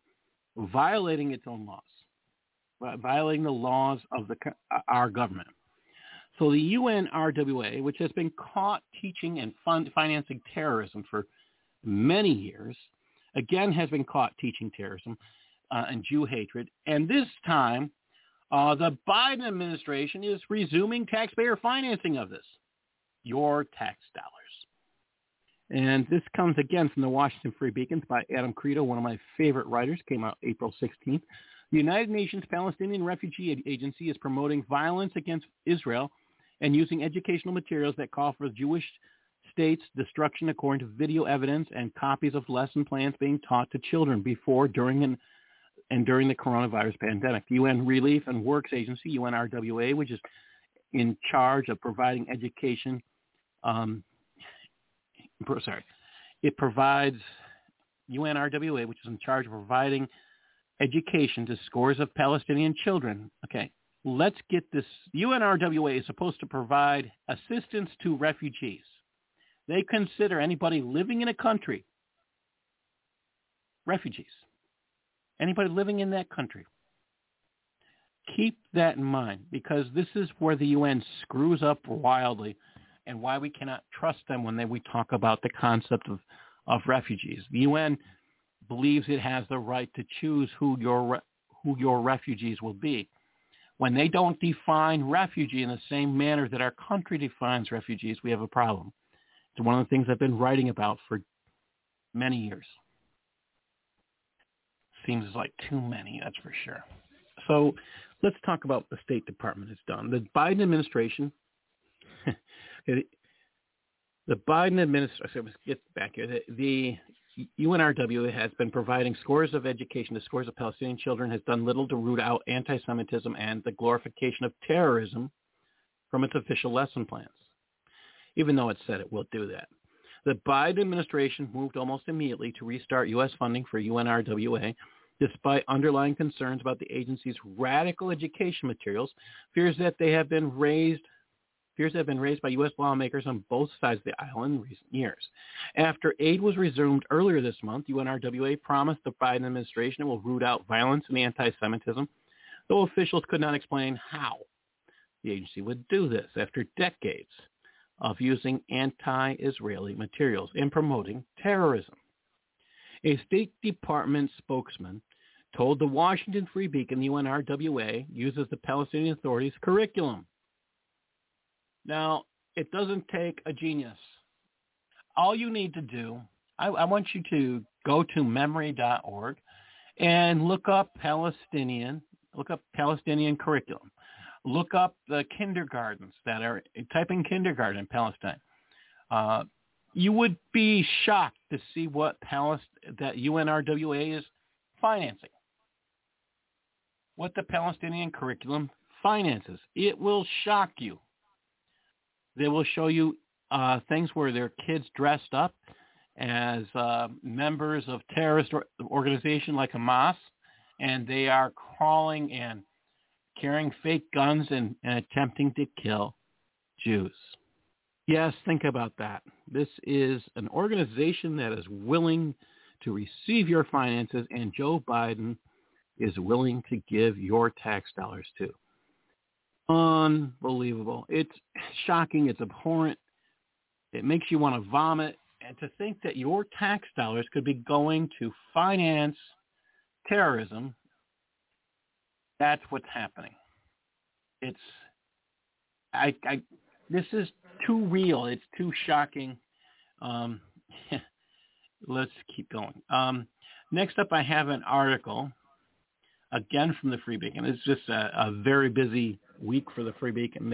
violating its own laws, violating the laws of our government. So the UNRWA, which has been caught teaching and financing terrorism for many years, again has been caught teaching terrorism and Jew hatred. And this time, the Biden administration is resuming taxpayer financing of this, your tax dollars. And this comes again from the Washington Free Beacon by Adam Credo, one of my favorite writers, came out April 16th. The United Nations Palestinian Refugee Agency is promoting violence against Israel and using educational materials that call for Jewish states' destruction according to video evidence and copies of lesson plans being taught to children before, during, and during the coronavirus pandemic. The UN Relief and Works Agency, UNRWA, which is in charge of providing education, it provides UNRWA, which is in charge of providing education to scores of Palestinian children. Okay, let's get this. UNRWA is supposed to provide assistance to refugees. They consider anybody living in a country refugees. Anybody living in that country. Keep that in mind, because this is where the UN screws up wildly and why we cannot trust them when we talk about the concept of refugees. The UN believes it has the right to choose who your refugees will be. When they don't define refugee in the same manner that our country defines refugees, we have a problem. It's one of the things I've been writing about for many years. Seems like too many, that's for sure. So let's talk about what the State Department has done. The Biden administration, let's get back here. The UNRWA has been providing scores of education to scores of Palestinian children, has done little to root out anti-Semitism and the glorification of terrorism from its official lesson plans, even though it said it will do that. The Biden administration moved almost immediately to restart U.S. funding for UNRWA, despite underlying concerns about the agency's radical education materials, fears that have been raised by U.S. lawmakers on both sides of the aisle in recent years. After aid was resumed earlier this month, UNRWA promised the Biden administration it will root out violence and anti-Semitism, though officials could not explain how the agency would do this after decades of using anti-Israeli materials in promoting terrorism. A State Department spokesman told the Washington Free Beacon the UNRWA uses the Palestinian Authority's curriculum. Now, it doesn't take a genius. All you need to do, I want you to go to memory.org and look up Palestinian curriculum. Look up the kindergartens type in kindergarten in Palestine. You would be shocked to see what that UNRWA is financing, what the Palestinian curriculum finances. It will shock you. They will show you things where there are kids dressed up as members of terrorist organization like Hamas, and they are crawling and carrying fake guns and attempting to kill Jews. Yes, think about that. This is an organization that is willing to receive your finances, and Joe Biden is willing to give your tax dollars to. Unbelievable. It's shocking. It's abhorrent. It makes you want to vomit. And to think that your tax dollars could be going to finance terrorism, that's what's happening. This is too real. It's too shocking. Let's keep going. Next up, I have an article, again from the Free Beacon. It's just a very busy week for the Free Beacon.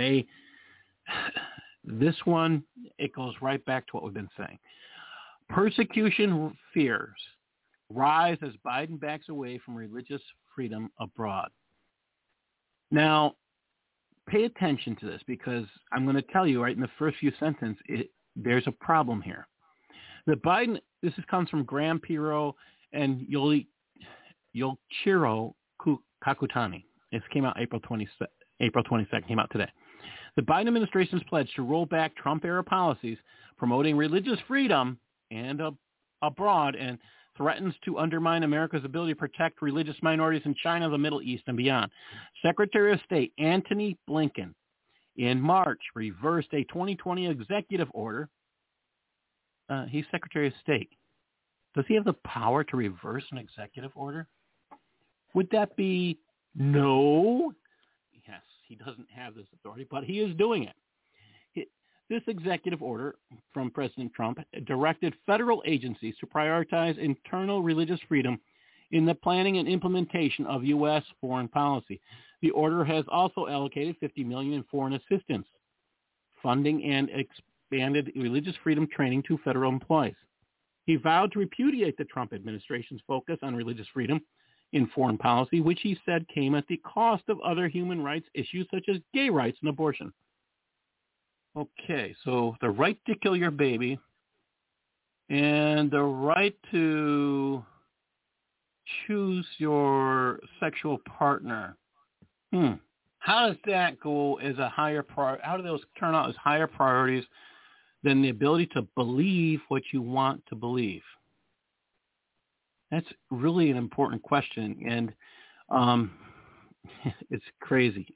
This one, it goes right back to what we've been saying. Persecution fears rise as Biden backs away from religious freedom abroad. Now, pay attention to this, because I'm going to tell you right in the first few sentences, there's a problem here. This comes from Graham Pirro and Yoichiro Kakutani. This came out April 22nd, came out today. The Biden administration's pledge to roll back Trump-era policies promoting religious freedom and abroad and threatens to undermine America's ability to protect religious minorities in China, the Middle East, and beyond. Secretary of State Antony Blinken in March reversed a 2020 executive order. He's Secretary of State. Does he have the power to reverse an executive order? Would that be no? Yes, he doesn't have this authority, but he is doing it. This executive order from President Trump directed federal agencies to prioritize internal religious freedom in the planning and implementation of U.S. foreign policy. The order has also allocated $50 million in foreign assistance, funding, and expanded religious freedom training to federal employees. He vowed to repudiate the Trump administration's focus on religious freedom in foreign policy, which he said came at the cost of other human rights issues such as gay rights and abortion. Okay, so the right to kill your baby and the right to choose your sexual partner. How does that go as a higher priority? How do those turn out as higher priorities than the ability to believe what you want to believe? That's really an important question, and it's crazy.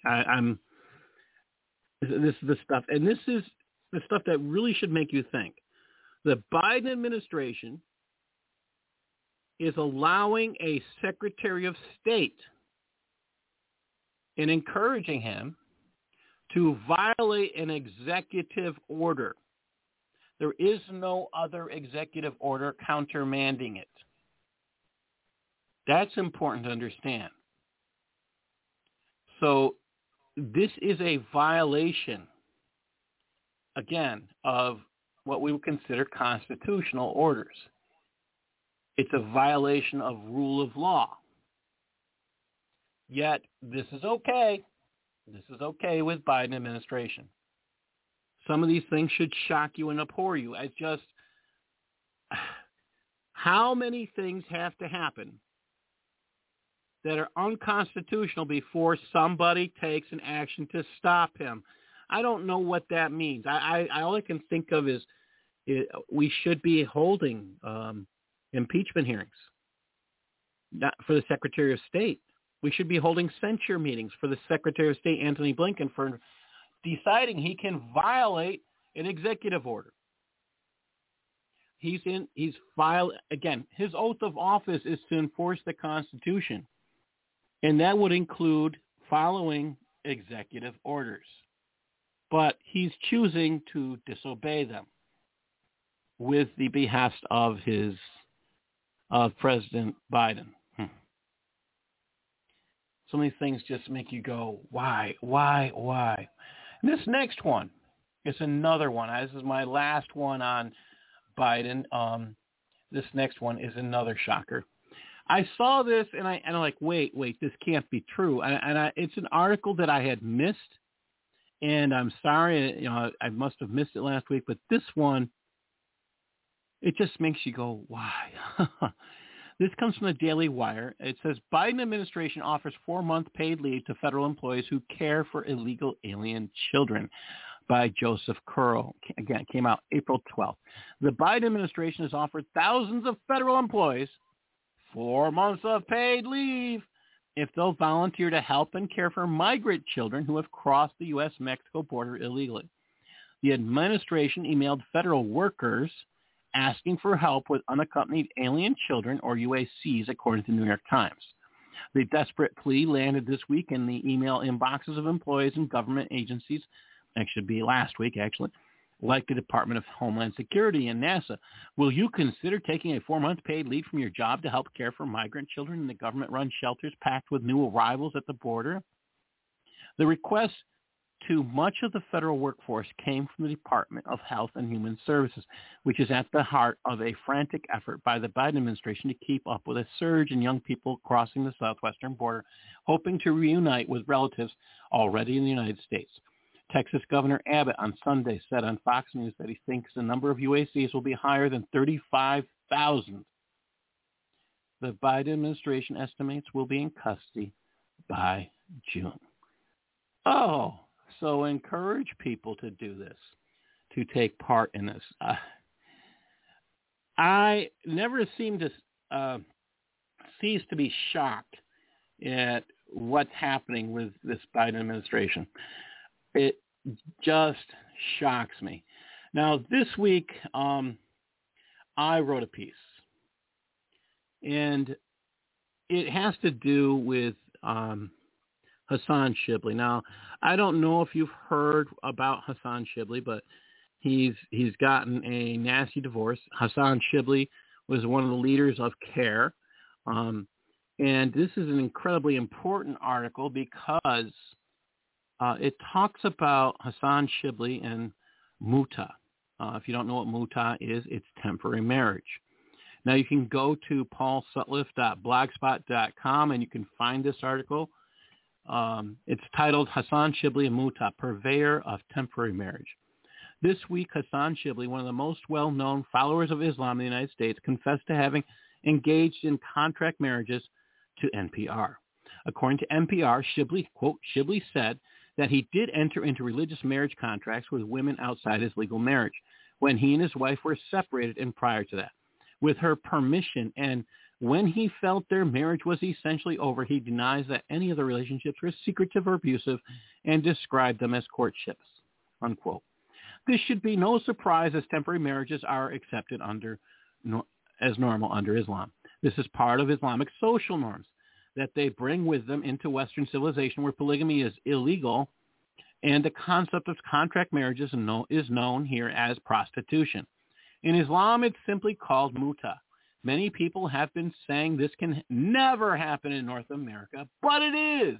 This is the stuff, and this is the stuff that really should make you think. The Biden administration is allowing a Secretary of State and encouraging him to violate an executive order. There is no other executive order countermanding it. That's important to understand. So this is a violation, again, of what we would consider constitutional orders. It's a violation of rule of law. Yet this is okay. This is okay with Biden administration. Some of these things should shock you and abhor you. It's just how many things have to happen that are unconstitutional before somebody takes an action to stop him. I don't know what that means. All I can think of is we should be holding impeachment hearings, not for the Secretary of State. We should be holding censure meetings for the Secretary of State, Antony Blinken, for deciding he can violate an executive order. Again, his oath of office is to enforce the Constitution. And that would include following executive orders. But he's choosing to disobey them with the behest of President Biden. Some of these things just make you go, why? And this next one is another one. This is my last one on Biden. This next one is another shocker. I saw this and I'm like, wait, this can't be true. And it's an article that I had missed, and I'm sorry, I must have missed it last week. But this one, it just makes you go, why? This comes from the Daily Wire. It says Biden administration offers 4-month paid leave to federal employees who care for illegal alien children, by Joseph Curl. Again, it came out April 12th. The Biden administration has offered thousands of federal employees 4 months of paid leave if they'll volunteer to help and care for migrant children who have crossed the U.S.-Mexico border illegally. The administration emailed federal workers asking for help with unaccompanied alien children, or UACs, according to the New York Times. The desperate plea landed this week in the email inboxes of employees in government agencies. That should be last week, actually, like the Department of Homeland Security and NASA. Will you consider taking a 4-month paid leave from your job to help care for migrant children in the government-run shelters packed with new arrivals at the border? The request to much of the federal workforce came from the Department of Health and Human Services, which is at the heart of a frantic effort by the Biden administration to keep up with a surge in young people crossing the southwestern border, hoping to reunite with relatives already in the United States. Texas Governor Abbott on Sunday said on Fox News that he thinks the number of UACs will be higher than 35,000. The Biden administration estimates will be in custody by June. Oh, so encourage people to do this, to take part in this. I never seem to cease to be shocked at what's happening with this Biden administration. just shocks me. Now, this week, I wrote a piece, and it has to do with Hassan Shibli. Now, I don't know if you've heard about Hassan Shibli, but he's gotten a nasty divorce. Hassan Shibli was one of the leaders of CARE, and this is an incredibly important article because it talks about Hassan Shibli and Muta. If you don't know what Muta is, it's temporary marriage. Now, you can go to paulsutliff.blogspot.com and you can find this article. It's titled Hassan Shibli and Muta, Purveyor of Temporary Marriage. This week, Hassan Shibli, one of the most well-known followers of Islam in the United States, confessed to having engaged in contract marriages to NPR. According to NPR, Shibli, quote, Shibli said that he did enter into religious marriage contracts with women outside his legal marriage when he and his wife were separated and prior to that, with her permission. And when he felt their marriage was essentially over, he denies that any of the relationships were secretive or abusive and described them as courtships, unquote. This should be no surprise as temporary marriages are accepted as normal under Islam. This is part of Islamic social norms that they bring with them into Western civilization where polygamy is illegal, and the concept of contract marriage is known here as prostitution. In Islam, it's simply called muta. Many people have been saying this can never happen in North America, but it is.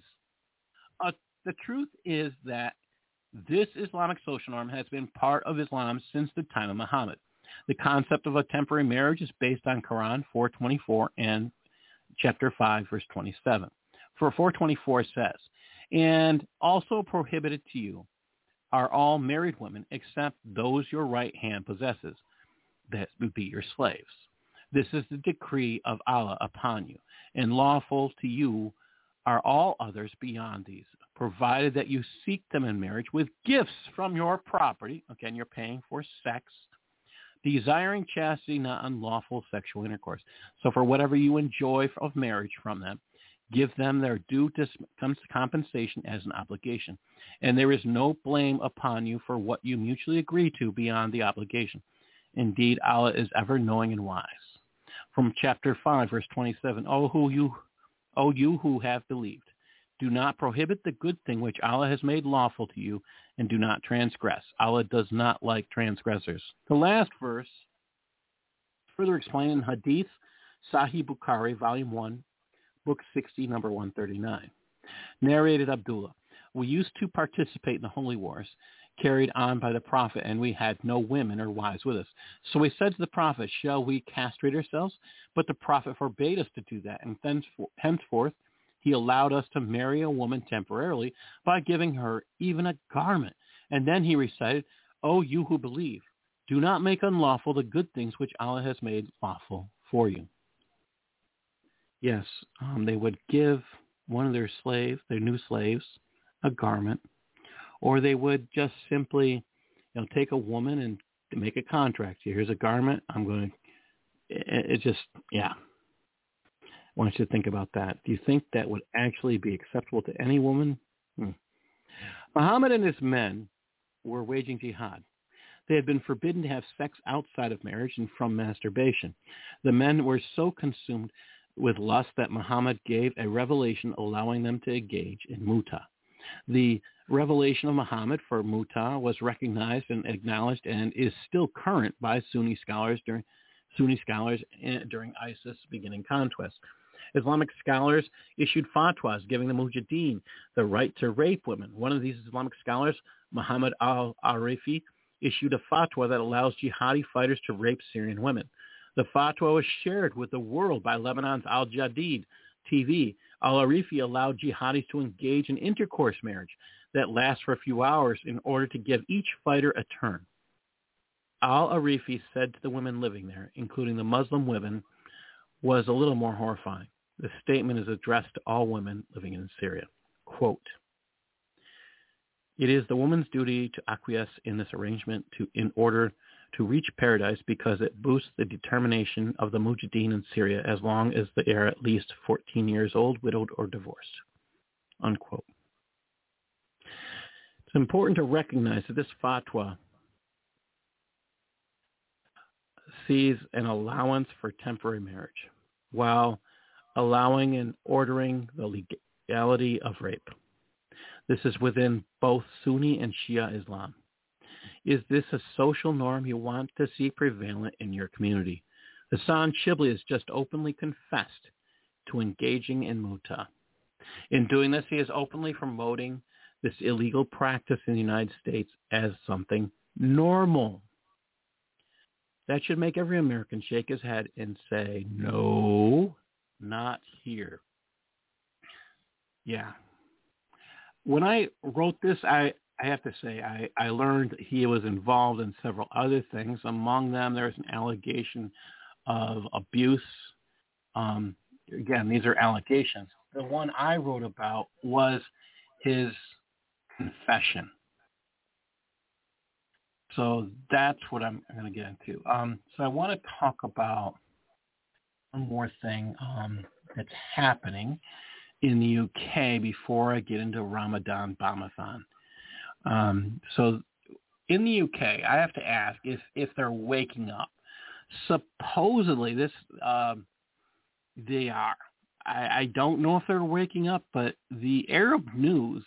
The truth is that this Islamic social norm has been part of Islam since the time of Muhammad. The concept of a temporary marriage is based on Quran 4:24 and chapter 5, verse 27. For 4:24 says, and also prohibited to you are all married women except those your right hand possesses, that would be your slaves. This is the decree of Allah upon you, and lawful to you are all others beyond these, provided that you seek them in marriage with gifts from your property. Again, you're paying for sex, desiring chastity, not unlawful sexual intercourse. So for whatever you enjoy of marriage from them, give them their due compensation as an obligation. And there is no blame upon you for what you mutually agree to beyond the obligation. Indeed, Allah is ever knowing and wise. From chapter 5, verse 27, O you who have believed, do not prohibit the good thing which Allah has made lawful to you, and do not transgress. Allah does not like transgressors. The last verse, further explained in Hadith, Sahih Bukhari, Volume 1, Book 60, number 139. Narrated Abdullah, we used to participate in the holy wars carried on by the Prophet, and we had no women or wives with us. So we said to the Prophet, shall we castrate ourselves? But the Prophet forbade us to do that, and henceforth he allowed us to marry a woman temporarily by giving her even a garment. And then he recited, O you who believe, do not make unlawful the good things which Allah has made lawful for you. Yes, they would give one of their new slaves, a garment, or they would just simply, take a woman and make a contract. Here's a garment. I want you to think about that. Do you think that would actually be acceptable to any woman? Muhammad and his men were waging jihad. They had been forbidden to have sex outside of marriage and from masturbation. The men were so consumed with lust that Muhammad gave a revelation allowing them to engage in muta. The revelation of Muhammad for muta was recognized and acknowledged and is still current by Sunni scholars during ISIS beginning conquest. Islamic scholars issued fatwas giving the mujahideen the right to rape women. One of these Islamic scholars, Muhammad al-Arifi, issued a fatwa that allows jihadi fighters to rape Syrian women. The fatwa was shared with the world by Lebanon's Al Jadid TV. Al-Arifi allowed jihadis to engage in intercourse marriage that lasts for a few hours in order to give each fighter a turn. Al-Arifi said to the women living there, including the Muslim women, was a little more horrifying. The statement is addressed to all women living in Syria. Quote, it is the woman's duty to acquiesce in this arrangement in order to reach paradise because it boosts the determination of the mujahideen in Syria as long as they are at least 14 years old, widowed, or divorced. Unquote. It's important to recognize that this fatwa sees an allowance for temporary marriage while allowing and ordering the legality of rape. This is within both Sunni and Shia Islam. Is this a social norm you want to see prevalent in your community? Hassan Shibli has just openly confessed to engaging in muta. In doing this, he is openly promoting this illegal practice in the United States as something normal. That should make every American shake his head and say, no, not here. Yeah. When I wrote this, I have to say, I learned he was involved in several other things. Among them, there's an allegation of abuse. Again, these are allegations. The one I wrote about was his confession. So that's what I'm going to get into. So I want to talk about one more thing that's happening in the UK before I get into Ramadan Bamathon. So in the UK, I have to ask if they're waking up. Supposedly, they are. I don't know if they're waking up, but the Arab News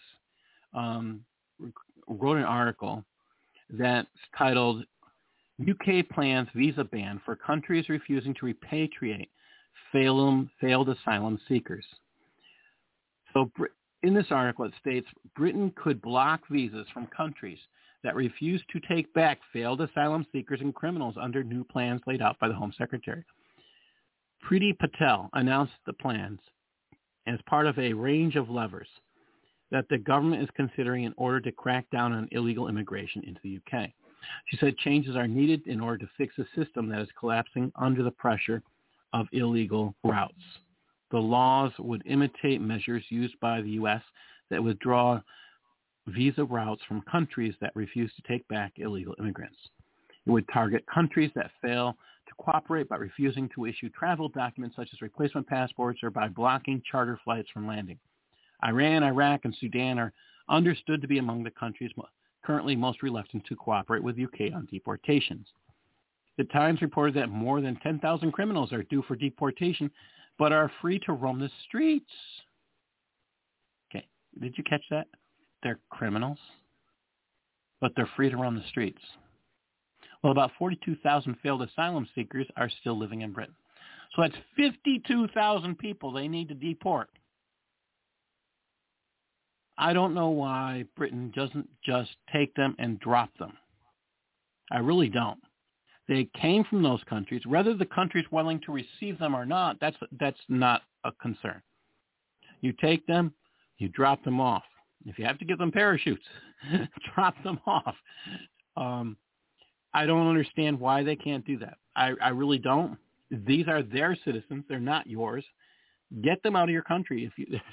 wrote an article that's titled UK Plans Visa Ban for Countries Refusing to Repatriate Failed Asylum Seekers. So in this article, it states Britain could block visas from countries that refuse to take back failed asylum seekers and criminals under new plans laid out by the Home Secretary. Priti Patel announced the plans as part of a range of levers that the government is considering in order to crack down on illegal immigration into the UK. She said changes are needed in order to fix a system that is collapsing under the pressure of illegal routes. The laws would imitate measures used by the U.S. that withdraw visa routes from countries that refuse to take back illegal immigrants. It would target countries that fail to cooperate by refusing to issue travel documents such as replacement passports or by blocking charter flights from landing. Iran, Iraq, and Sudan are understood to be among the countries currently most reluctant to cooperate with the UK on deportations. The Times reported that more than 10,000 criminals are due for deportation but are free to roam the streets. Okay, did you catch that? They're criminals, but they're free to roam the streets. Well, about 42,000 failed asylum seekers are still living in Britain. So that's 52,000 people they need to deport. I don't know why Britain doesn't just take them and drop them. I really don't. They came from those countries. Whether the country's willing to receive them or not, that's not a concern. You take them, you drop them off. If you have to give them parachutes, drop them off. I don't understand why they can't do that. I really don't. These are their citizens. They're not yours. Get them out of your country.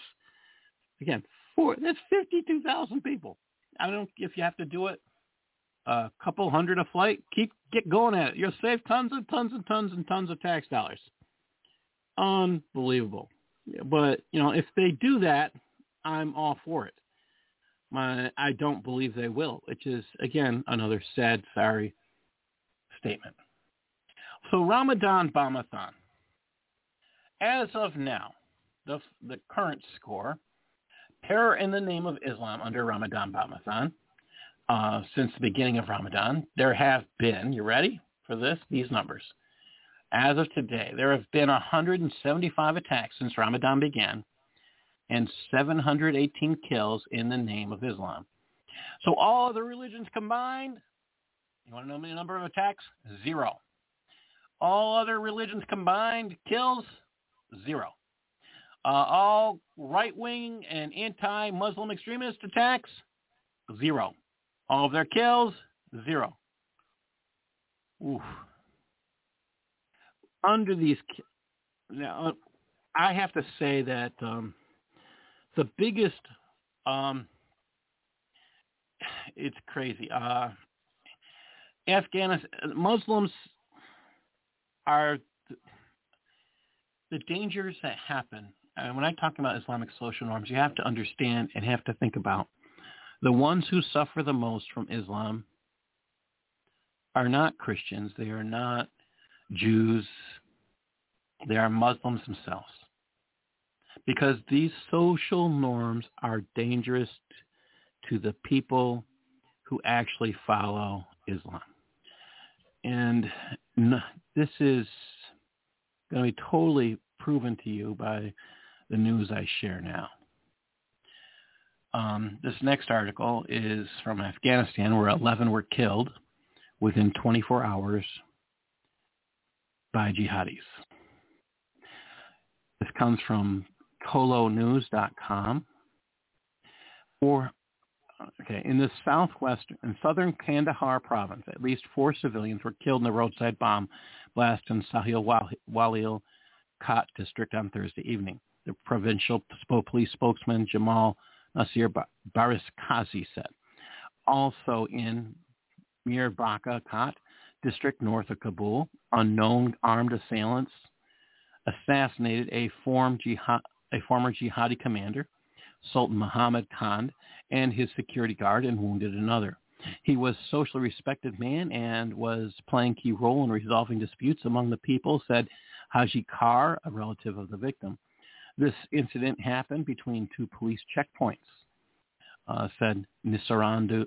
That's 52,000 people. I don't know if you have to do it a couple hundred a flight. Get going at it. You'll save tons and tons and tons and tons of tax dollars. Unbelievable. But, if they do that, I'm all for it. I don't believe they will, which is, again, another sad, sorry statement. So Ramadan Bamathon. As of now, the current score, terror in the name of Islam under Ramadan Bamathon. Since the beginning of Ramadan, there have been, you ready for this? These numbers. As of today, there have been 175 attacks since Ramadan began and 718 kills in the name of Islam. So all other religions combined, you want to know the number of attacks? 0. All other religions combined, kills? 0. All right-wing and anti-Muslim extremist attacks? 0. All of their kills? 0. Oof. Under these, now, I have to say that the biggest, it's crazy. Afghanistan, Muslims are the dangers that happen. And when I talk about Islamic social norms, you have to understand and have to think about The ones who suffer the most from Islam are not Christians. They are not Jews. They are Muslims themselves. Because these social norms are dangerous to the people who actually follow Islam. And this is going to be totally proven to you by the news I share now. This next article is from Afghanistan, where 11 were killed within 24 hours by jihadis. This comes from tolonews.com. In the southern Kandahar province, at least 4 civilians were killed in a roadside bomb blast in Sahil Walil Khat district on Thursday evening. The provincial police spokesman Jamal Nasir Bariskazi said. Also in Mir Baka Khat district north of Kabul, unknown armed assailants assassinated a former jihadi commander, Sultan Muhammad Khan, and his security guard, and wounded another. He was a socially respected man and was playing a key role in resolving disputes among the people, said Haji Kar, a relative of the victim. This incident happened between 2 police checkpoints, said Nisarandin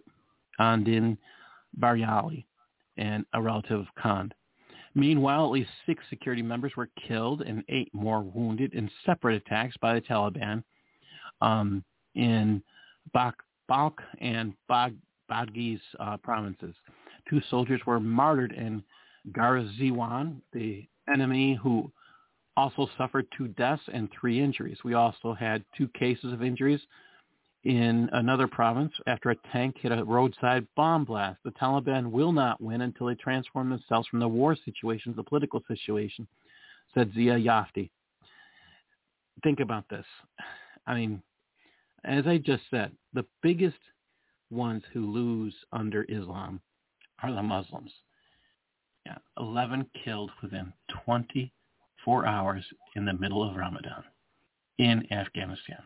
Baryali, and a relative of Khan. Meanwhile, at least 6 security members were killed and 8 more wounded in separate attacks by the Taliban in Balkh and Badghis provinces. 2 soldiers were martyred in Ghaziwan, the enemy who also suffered 2 deaths and 3 injuries. We also had 2 cases of injuries in another province after a tank hit a roadside bomb blast. The Taliban will not win until they transform themselves from the war situation to the political situation, said Zia Yafti. Think about this. I mean, as I just said, the biggest ones who lose under Islam are the Muslims. 11 killed within 24 hours in the middle of Ramadan in Afghanistan.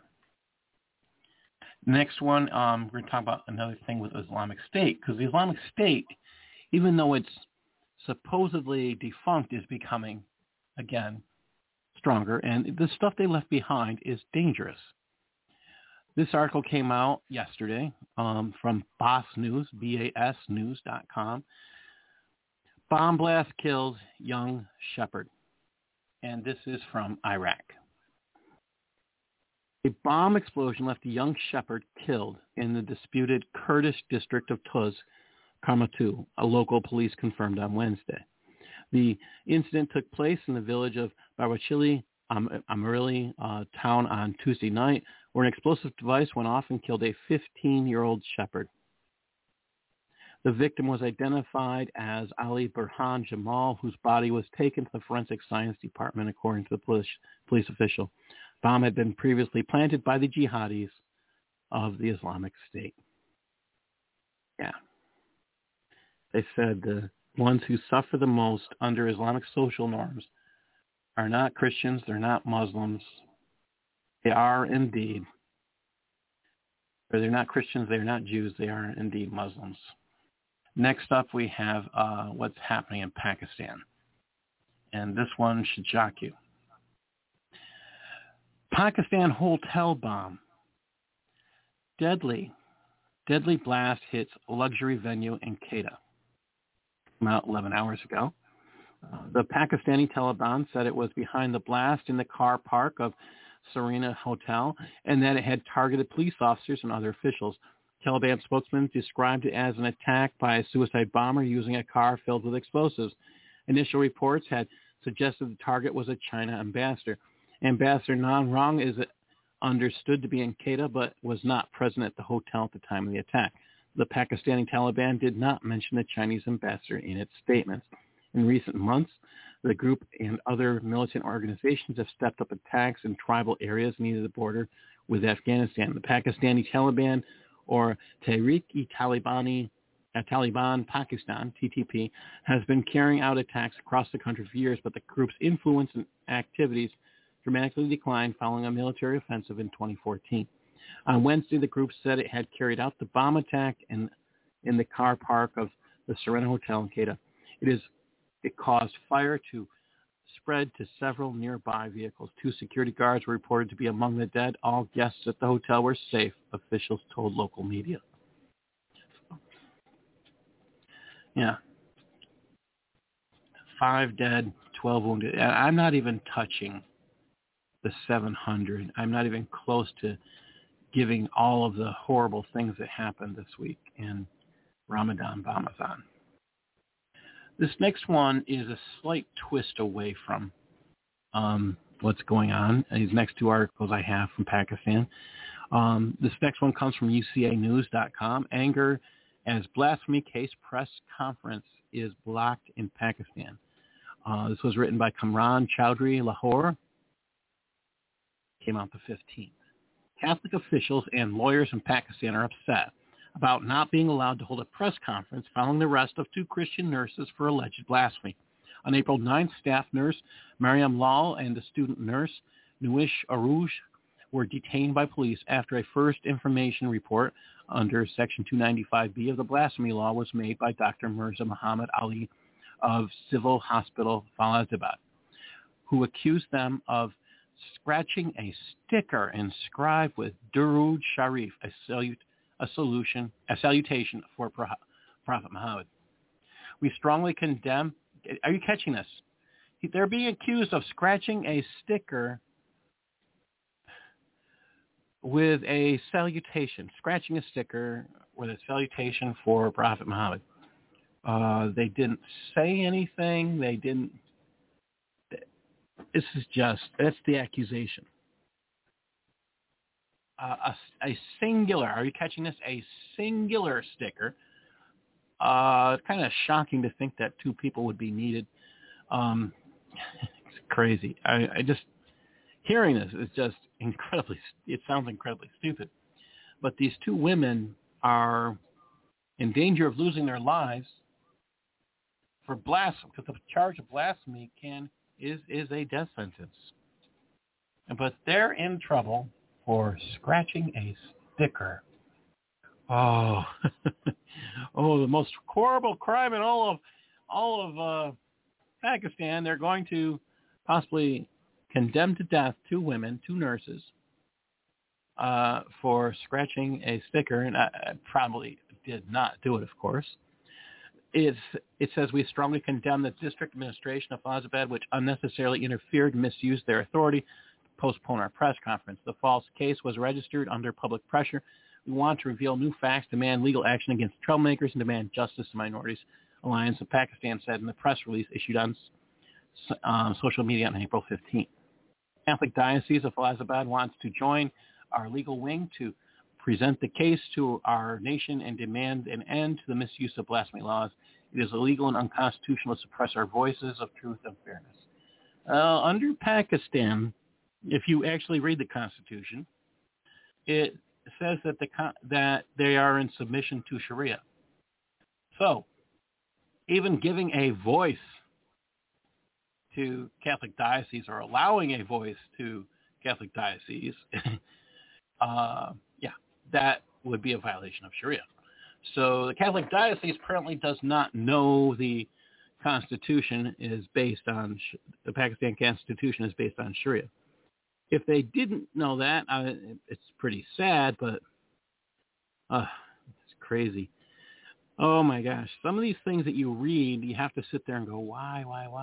Next one, we're going to talk about another thing with Islamic State, because the Islamic State, even though it's supposedly defunct, is becoming, again, stronger, and the stuff they left behind is dangerous. This article came out yesterday from BAS News, BASnews.com. Bomb blast kills young shepherd. And this is from Iraq. A bomb explosion left a young shepherd killed in the disputed Kurdish district of Tuz, Karmatu, a local police confirmed on Wednesday. The incident took place in the village of Barbachili, Amarili town on Tuesday night, where an explosive device went off and killed a 15-year-old shepherd. The victim was identified as Ali Burhan Jamal, whose body was taken to the Forensic Science Department, according to the police official. The bomb had been previously planted by the jihadis of the Islamic State. Yeah. They said the ones who suffer the most under Islamic social norms are not Christians, they're not Muslims. They are indeed, or they're not Christians, they're not Jews, they are indeed Muslims. Next up, we have what's happening in Pakistan. And this one should shock you. Pakistan hotel bomb. Deadly blast hits luxury venue in Quetta. Came out 11 hours ago. The Pakistani Taliban said it was behind the blast in the car park of Serena Hotel and that it had targeted police officers and other officials. Taliban spokesman described it as an attack by a suicide bomber using a car filled with explosives. Initial reports had suggested the target was a China ambassador. Ambassador Nan Rong is understood to be in Quetta but was not present at the hotel at the time of the attack. The Pakistani Taliban did not mention the Chinese ambassador in its statements. In recent months, the group and other militant organizations have stepped up attacks in tribal areas near the border with Afghanistan. The Pakistani Taliban, or Tehreek-e-Taliban Pakistan, TTP, has been carrying out attacks across the country for years, but the group's influence and activities dramatically declined following a military offensive in 2014. On Wednesday, the group said it had carried out the bomb attack in the car park of the Serena Hotel in Kedah. It caused fire to spread to several nearby vehicles. 2 security guards were reported to be among the dead. All guests at the hotel were safe, officials told local media. Yeah. 5 dead, 12 wounded. And I'm not even touching the 700. I'm not even close to giving all of the horrible things that happened this week in Ramadan Bamazan. This next one is a slight twist away from what's going on. These next 2 articles I have from Pakistan. This next one comes from UCAnews.com. Anger as blasphemy case press conference is blocked in Pakistan. This was written by Kamran Chowdhury, Lahore. Came out the 15th. Catholic officials and lawyers in Pakistan are upset about not being allowed to hold a press conference following the arrest of 2 Christian nurses for alleged blasphemy. On April 9th, staff nurse Mariam Lal and the student nurse Nuish Aruj were detained by police after a first information report under Section 295B of the blasphemy law was made by Dr. Mirza Muhammad Ali of Civil Hospital Faizabad, who accused them of scratching a sticker inscribed with Durood Sharif, a salutation for Prophet Muhammad. We strongly condemn. Are you catching this? They're being accused of scratching a sticker with a salutation, scratching a sticker with a salutation for Prophet Muhammad. They didn't say anything. They didn't. That's the accusation. A singular, are you catching this? A singular sticker. Kind of shocking to think that 2 people would be needed. It's crazy. I just, hearing this is just it sounds incredibly stupid. But these 2 women are in danger of losing their lives for blasphemy, because the charge of blasphemy is a death sentence. But they're in trouble for scratching a sticker. Oh, the most horrible crime in all of Pakistan. They're going to possibly condemn to death 2 women, 2 nurses, for scratching a sticker, and I probably did not do it, of course. It says we strongly condemn the district administration of Faizabad, which unnecessarily interfered and misused their authority to postpone our press conference. The false case was registered under public pressure. We want to reveal new facts, demand legal action against troublemakers, and demand justice to minorities. Alliance of Pakistan said in the press release issued on social media on April 15th. Catholic Diocese of Faizabad wants to join our legal wing to present the case to our nation and demand an end to the misuse of blasphemy laws. It is illegal and unconstitutional to suppress our voices of truth and fairness. Under Pakistan, if you actually read the Constitution, it says that they are in submission to Sharia. So, even giving a voice to Catholic dioceses or allowing a voice to Catholic diocese, that would be a violation of Sharia. So the Catholic diocese apparently does not know the Constitution is based on, the Pakistan Constitution is based on Sharia. If they didn't know that, it's pretty sad, but it's crazy. Oh my gosh. Some of these things that you read, you have to sit there and go, why?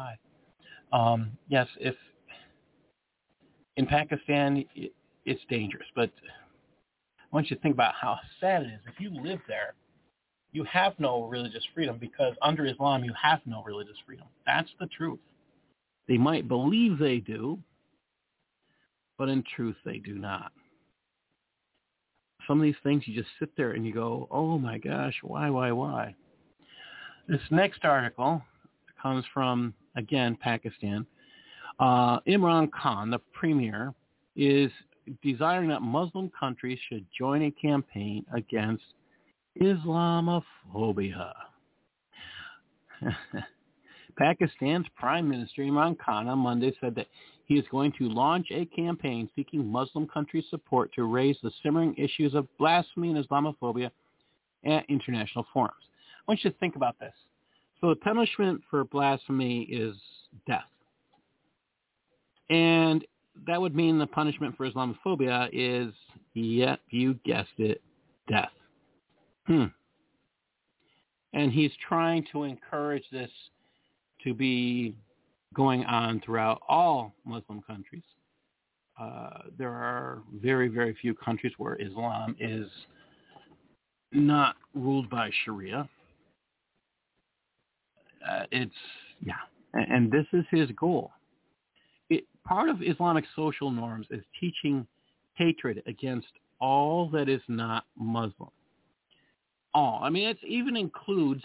Yes, if in Pakistan, it's dangerous, but I want you to think about how sad it is. If you live there, you have no religious freedom, because under Islam, you have no religious freedom. That's the truth. They might believe they do, but in truth, they do not. Some of these things, you just sit there and you go, oh my gosh, why? This next article comes from, again, Pakistan. Imran Khan, the premier, is desiring that Muslim countries should join a campaign against Islamophobia. Pakistan's Prime Minister Imran Khan on Monday said that he is going to launch a campaign seeking Muslim countries' support to raise the simmering issues of blasphemy and Islamophobia at international forums. I want you to think about this. So the punishment for blasphemy is death. And that would mean the punishment for Islamophobia is, yep, you guessed it, death. And he's trying to encourage this to be going on throughout all Muslim countries. There are very, very few countries where Islam is not ruled by Sharia. And this is his goal. Part of Islamic social norms is teaching hatred against all that is not Muslim. All. I mean, it even includes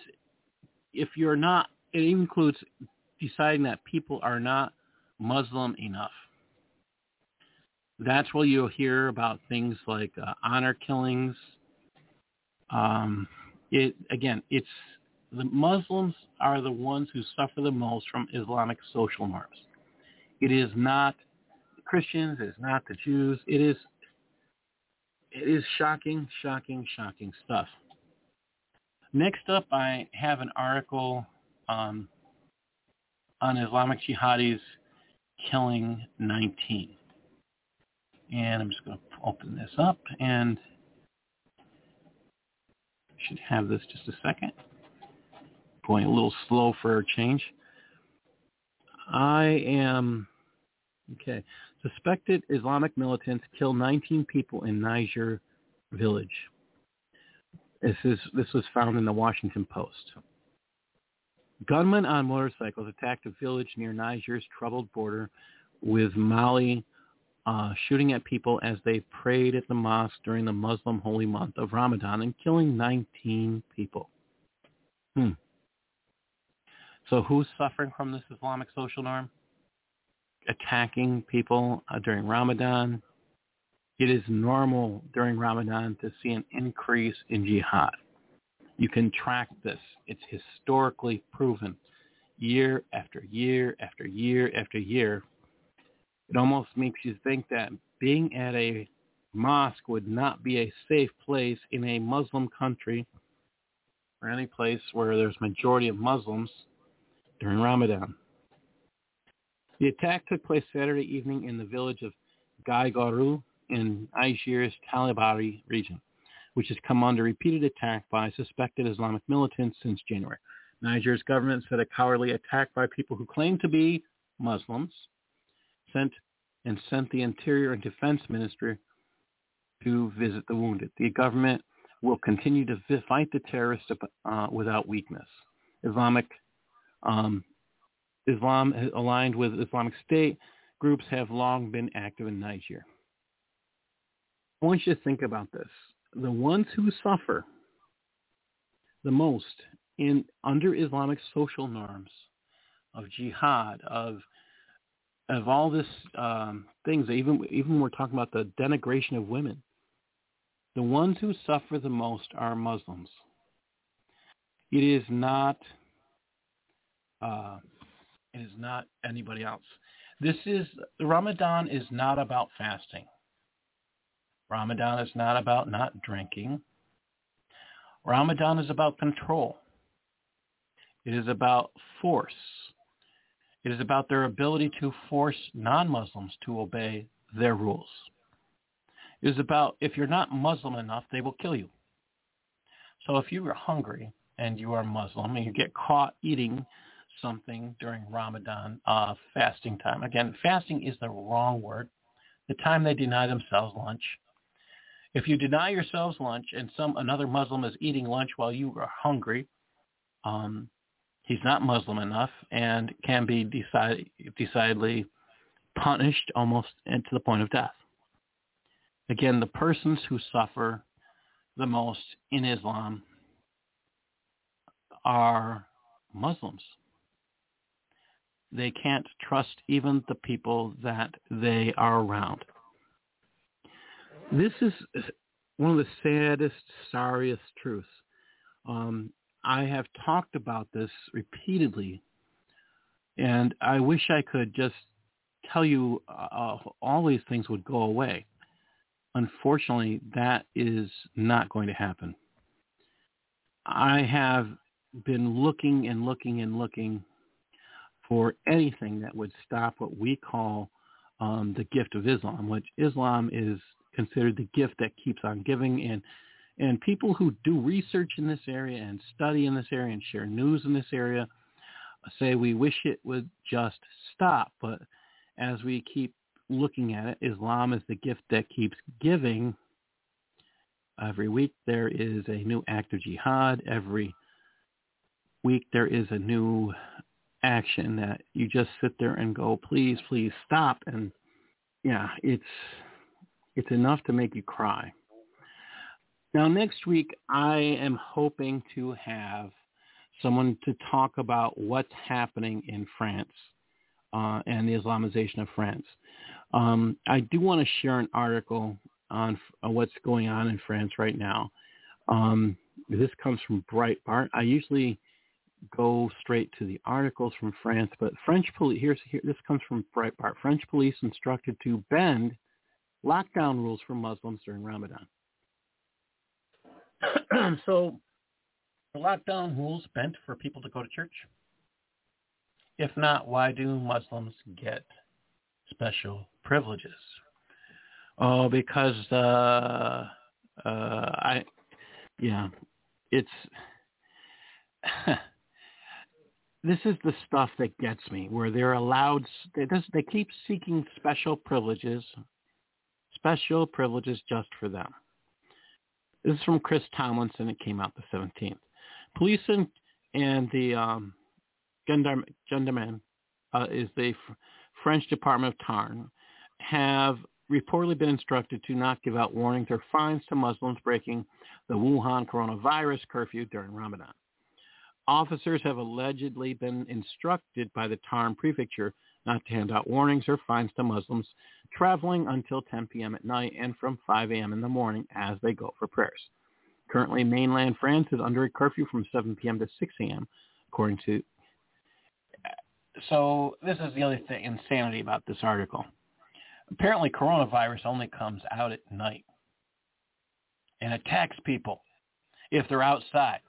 deciding that people are not Muslim enough. That's where you'll hear about things like honor killings. It's the Muslims are the ones who suffer the most from Islamic social norms. It is not the Christians. It is not the Jews. It is shocking, shocking, shocking stuff. Next up, I have an article on Islamic jihadis killing 19. And I'm just going to open this up, and I should have this just a second. Going a little slow for a change. Suspected Islamic militants kill 19 people in Niger village. This was found in the Washington Post. Gunmen on motorcycles attacked a village near Niger's troubled border with Mali, shooting at people as they prayed at the mosque during the Muslim holy month of Ramadan and killing 19 people. So who's suffering from this Islamic social norm? Attacking people during Ramadan. It is normal during Ramadan to see an increase in jihad. You can track this. It's historically proven year after year after year after year. It almost makes you think that being at a mosque would not be a safe place in a Muslim country or any place where there's majority of Muslims during Ramadan. The attack took place Saturday evening in the village of Gaigaru in Niger's Talabari region, which has come under repeated attack by suspected Islamic militants since January. Niger's government said a cowardly attack by people who claim to be Muslims sent the Interior and Defense Ministry to visit the wounded. The government will continue to fight the terrorists without weakness. Islam aligned with Islamic State groups have long been active in Niger. I want you to think about this. The ones who suffer the most under Islamic social norms of jihad, of all this things, even when we're talking about the denigration of women, the ones who suffer the most are Muslims. It is not anybody else. Ramadan is not about fasting. Ramadan is not about not drinking. Ramadan is about control. It is about force. It is about their ability to force non-Muslims to obey their rules. It is about, if you're not Muslim enough, they will kill you. So if you are hungry and you are Muslim and you get caught eating something during Ramadan, fasting time. Again, fasting is the wrong word. The time they deny themselves lunch. If you deny yourselves lunch and another Muslim is eating lunch while you are hungry, he's not Muslim enough and can be decidedly punished almost to the point of death. Again, the persons who suffer the most in Islam are Muslims. They can't trust even the people that they are around. This is one of the saddest, sorriest truths. I have talked about this repeatedly, and I wish I could just tell you all these things would go away. Unfortunately, that is not going to happen. I have been looking and looking and looking for anything that would stop what we call the gift of Islam, which Islam is considered the gift that keeps on giving. And people who do research in this area and study in this area and share news in this area say we wish it would just stop. But as we keep looking at it, Islam is the gift that keeps giving. Every week there is a new act of jihad. Every week there is a new action that you just sit there and go, please, please stop. And yeah, it's enough to make you cry. Now, next week, I am hoping to have someone to talk about what's happening in France and the Islamization of France. I do want to share an article on what's going on in France right now. This comes from Breitbart. I usually go straight to the articles from France, but French police, this comes from Breitbart. French police instructed to bend lockdown rules for Muslims during Ramadan. So the lockdown rules bent for people to go to church? If not, why do Muslims get special privileges? Oh, because it's this is the stuff that gets me, where they're allowed, they keep seeking special privileges just for them. This is from Chris Tomlinson. It came out the 17th. Police and the gendarmerie is the French Department of Tarn, have reportedly been instructed to not give out warnings or fines to Muslims breaking the Wuhan coronavirus curfew during Ramadan. Officers have allegedly been instructed by the Tarn prefecture not to hand out warnings or fines to Muslims traveling until 10 p.m. at night and from 5 a.m. in the morning as they go for prayers. Currently, mainland France is under a curfew from 7 p.m. to 6 a.m., according to... So this is the other thing, insanity about this article. Apparently, coronavirus only comes out at night and attacks people if they're outside.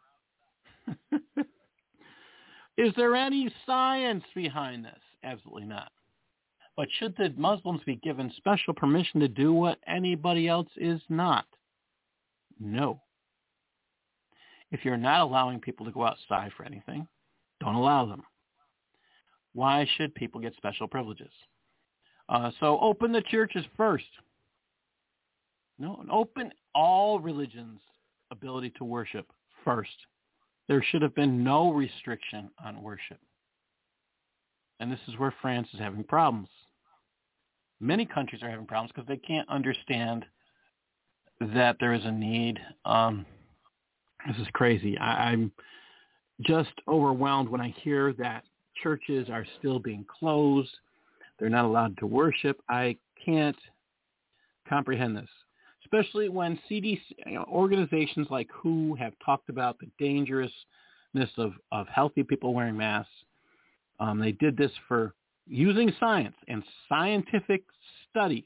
Is there any science behind this? Absolutely not. But should the Muslims be given special permission to do what anybody else is not? No. If you're not allowing people to go outside for anything, don't allow them. Why should people get special privileges? So open the churches first. No, open all religions' ability to worship first. There should have been no restriction on worship. And this is where France is having problems. Many countries are having problems because they can't understand that there is a need. This is crazy. I'm just overwhelmed when I hear that churches are still being closed. They're not allowed to worship. I can't comprehend this, especially when CDC, organizations like WHO have talked about the dangerousness of healthy people wearing masks. They did this for using science and scientific studies.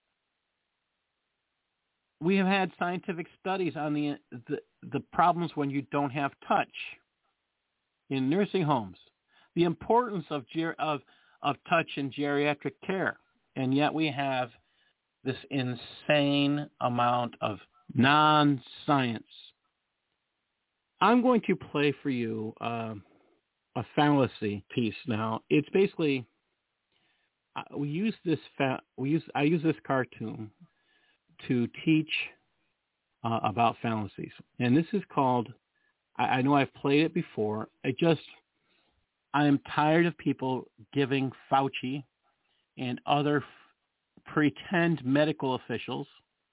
We have had scientific studies on the problems when you don't have touch in nursing homes, the importance of touch in geriatric care, and yet we have this insane amount of non-science. I'm going to play for you a fallacy piece now. It's basically I use this cartoon to teach about fallacies, and this is called. I know I've played it before. I am tired of people giving Fauci and other pretend medical officials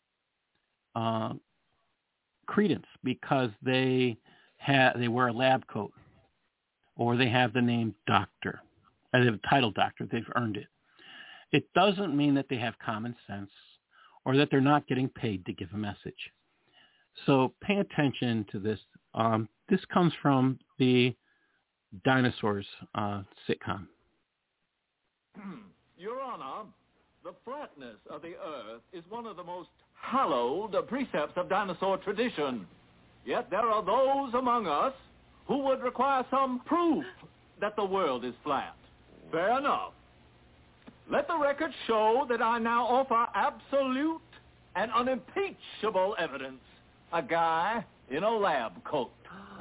credence because they wear a lab coat or they have the name doctor. They have a title doctor. They've earned it. It doesn't mean that they have common sense or that they're not getting paid to give a message. So pay attention to this. This comes from the Dinosaurs sitcom. Your Honor, the flatness of the Earth is one of the most hallowed precepts of dinosaur tradition. Yet there are those among us who would require some proof that the world is flat. Fair enough. Let the record show that I now offer absolute and unimpeachable evidence. A guy in a lab coat.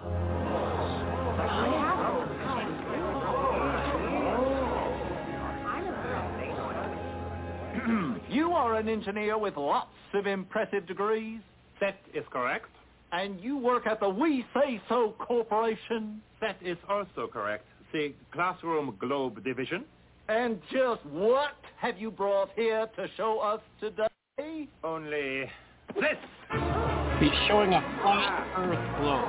You are an engineer with lots of impressive degrees. That is correct. And you work at the We Say So Corporation. That is also correct. The Classroom Globe Division. And just what have you brought here to show us today? Only this. He's showing a flat Earth globe.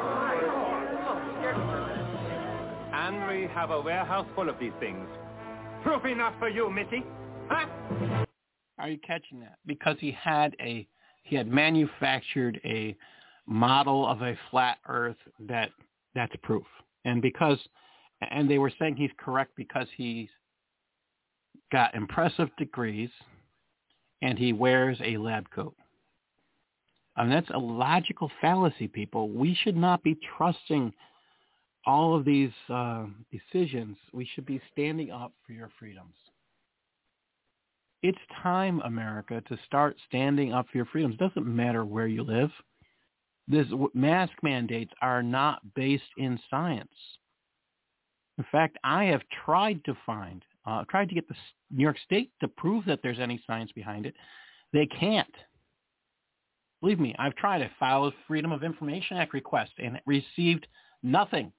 And we have a warehouse full of these things. Proof enough for you, Mitty. Huh? Are you catching that? Because he had manufactured a model of a flat Earth that's proof. And they were saying he's correct because he's got impressive degrees and he wears a lab coat. And that's a logical fallacy, people. We should not be trusting all of these decisions. We should be standing up for your freedoms. It's time, America, to start standing up for your freedoms. It doesn't matter where you live. Mask mandates are not based in science. In fact, I have tried to get the New York State to prove that there's any science behind it. They can't. Believe me, I've tried to file a Freedom of Information Act request and received nothing.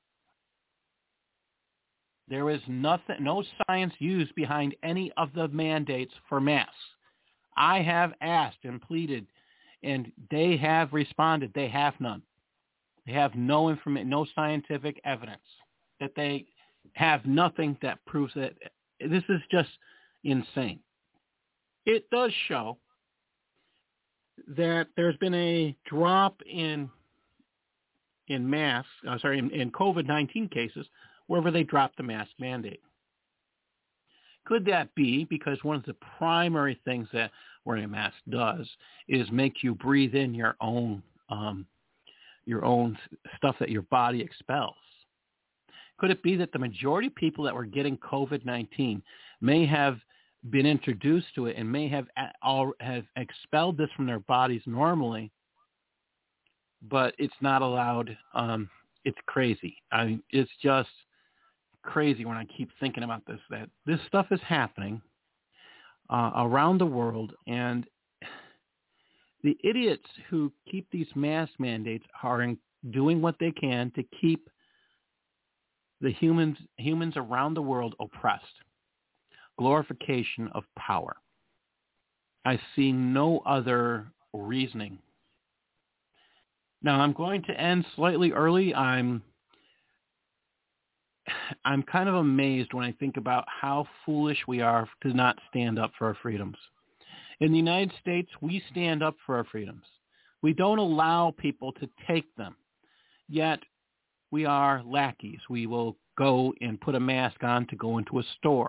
There is nothing, no science used behind any of the mandates for masks. I have asked and pleaded, and they have responded. They have none. They have no scientific evidence. That they have nothing that proves that. This is just insane. It does show that there's been a drop in COVID-19 cases wherever they drop the mask mandate. Could that be because one of the primary things that wearing a mask does is make you breathe in your own stuff that your body expels? Could it be that the majority of people that were getting COVID-19 may have been introduced to it and may have expelled this from their bodies normally, but it's not allowed? It's crazy. I mean, it's just crazy when I keep thinking about this, that this stuff is happening around the world, and the idiots who keep these mask mandates are doing what they can to keep the humans around the world oppressed. Glorification of power. I see no other reasoning. Now, I'm going to end slightly early. I'm kind of amazed when I think about how foolish we are to not stand up for our freedoms. In the United States, we stand up for our freedoms. We don't allow people to take them. Yet, we are lackeys. We will go and put a mask on to go into a store.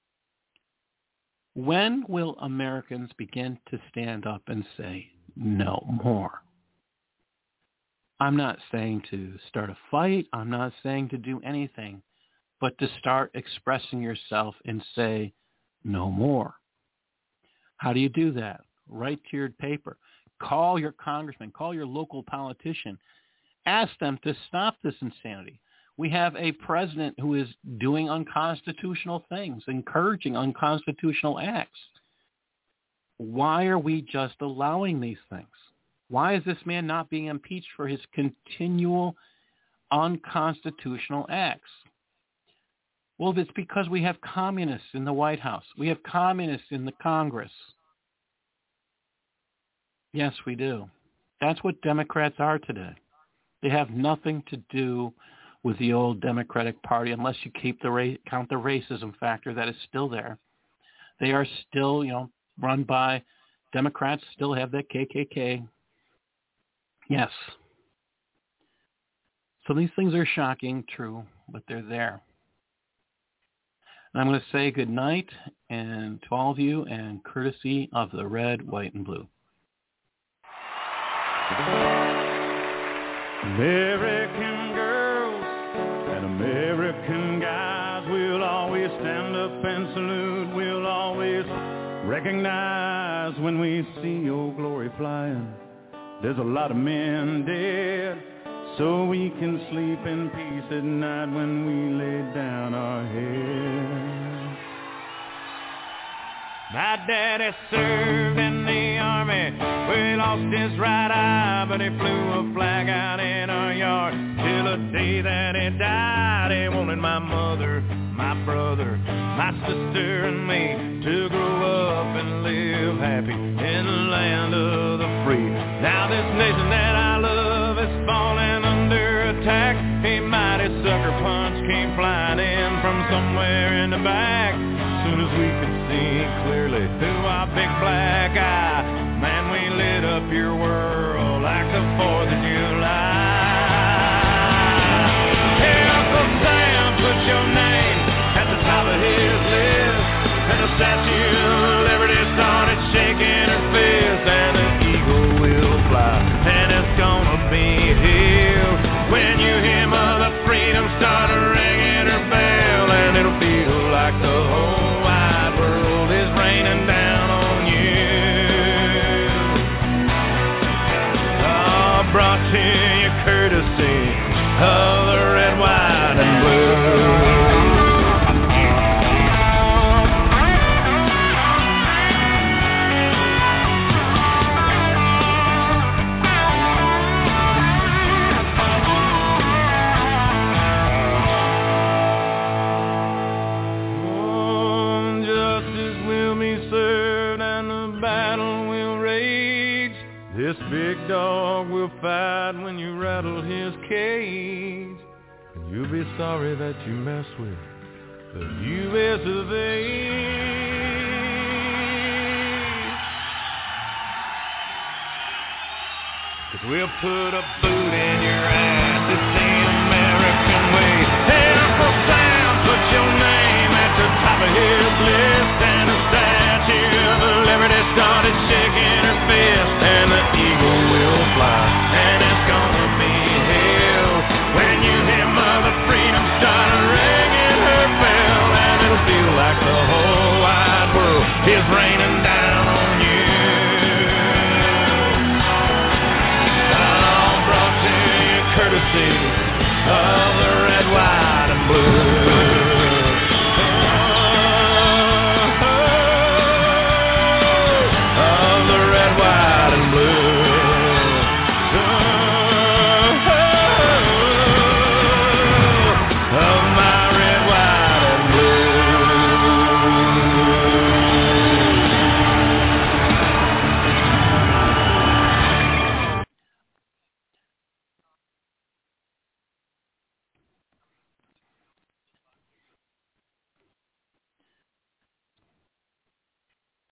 When will Americans begin to stand up and say, no more? I'm not saying to start a fight. I'm not saying to do anything, but to start expressing yourself and say, no more. How do you do that? Write to your paper. Call your congressman. Call your local politician. Ask them to stop this insanity. We have a president who is doing unconstitutional things, encouraging unconstitutional acts. Why are we just allowing these things? Why is this man not being impeached for his continual unconstitutional acts? Well, it's because we have communists in the White House. We have communists in the Congress. Yes, we do. That's what Democrats are today. They have nothing to do with the old Democratic Party unless you count the racism factor that is still there. They are still, run by Democrats, still have that KKK. Yes. So these things are shocking, true, but they're there. I'm going to say good night and to all of you, and courtesy of the red, white, and blue. American girls and American guys will always stand up and salute. We'll always recognize when we see Old Glory flying. There's a lot of men dead, so we can sleep in peace at night when we lay down our heads. My daddy served in the army, where he lost his right eye, but he flew a flag out in our yard. Till the day that he died, he wanted my mother, my brother, my sister and me to grow up and live happy in the land of the free. Now this nation that I love is falling under attack. A mighty sucker punch came flying in from somewhere in the back. Soon as we could see clearly through our big black eye, man, we lit up your world like the 4th of July. Hey, Uncle Sam, put your name at the top of his list, and the Statue of Liberty started shaking her fist, and the eagle will fly, and it's gonna be healed when you hear Mother Freedom start ringing her bell, and it'll feel like the whole wide world is raining down on you. Oh, brought to you courtesy of the red, white, and blue. This big dog will fight when you rattle his cage, and you'll be sorry that you messed with the U.S. of A. 'Cause we'll put a boot in your ass, it's the American way. Hey, Uncle Sam, put your name at the top of his list, and the Statue of Liberty started shaking her fist, and the eagle will fly, and it's gonna be hell when you hear Mother Freedom start ringing her bell, and it'll feel like the whole wide world is raining down on you. All brought to you courtesy of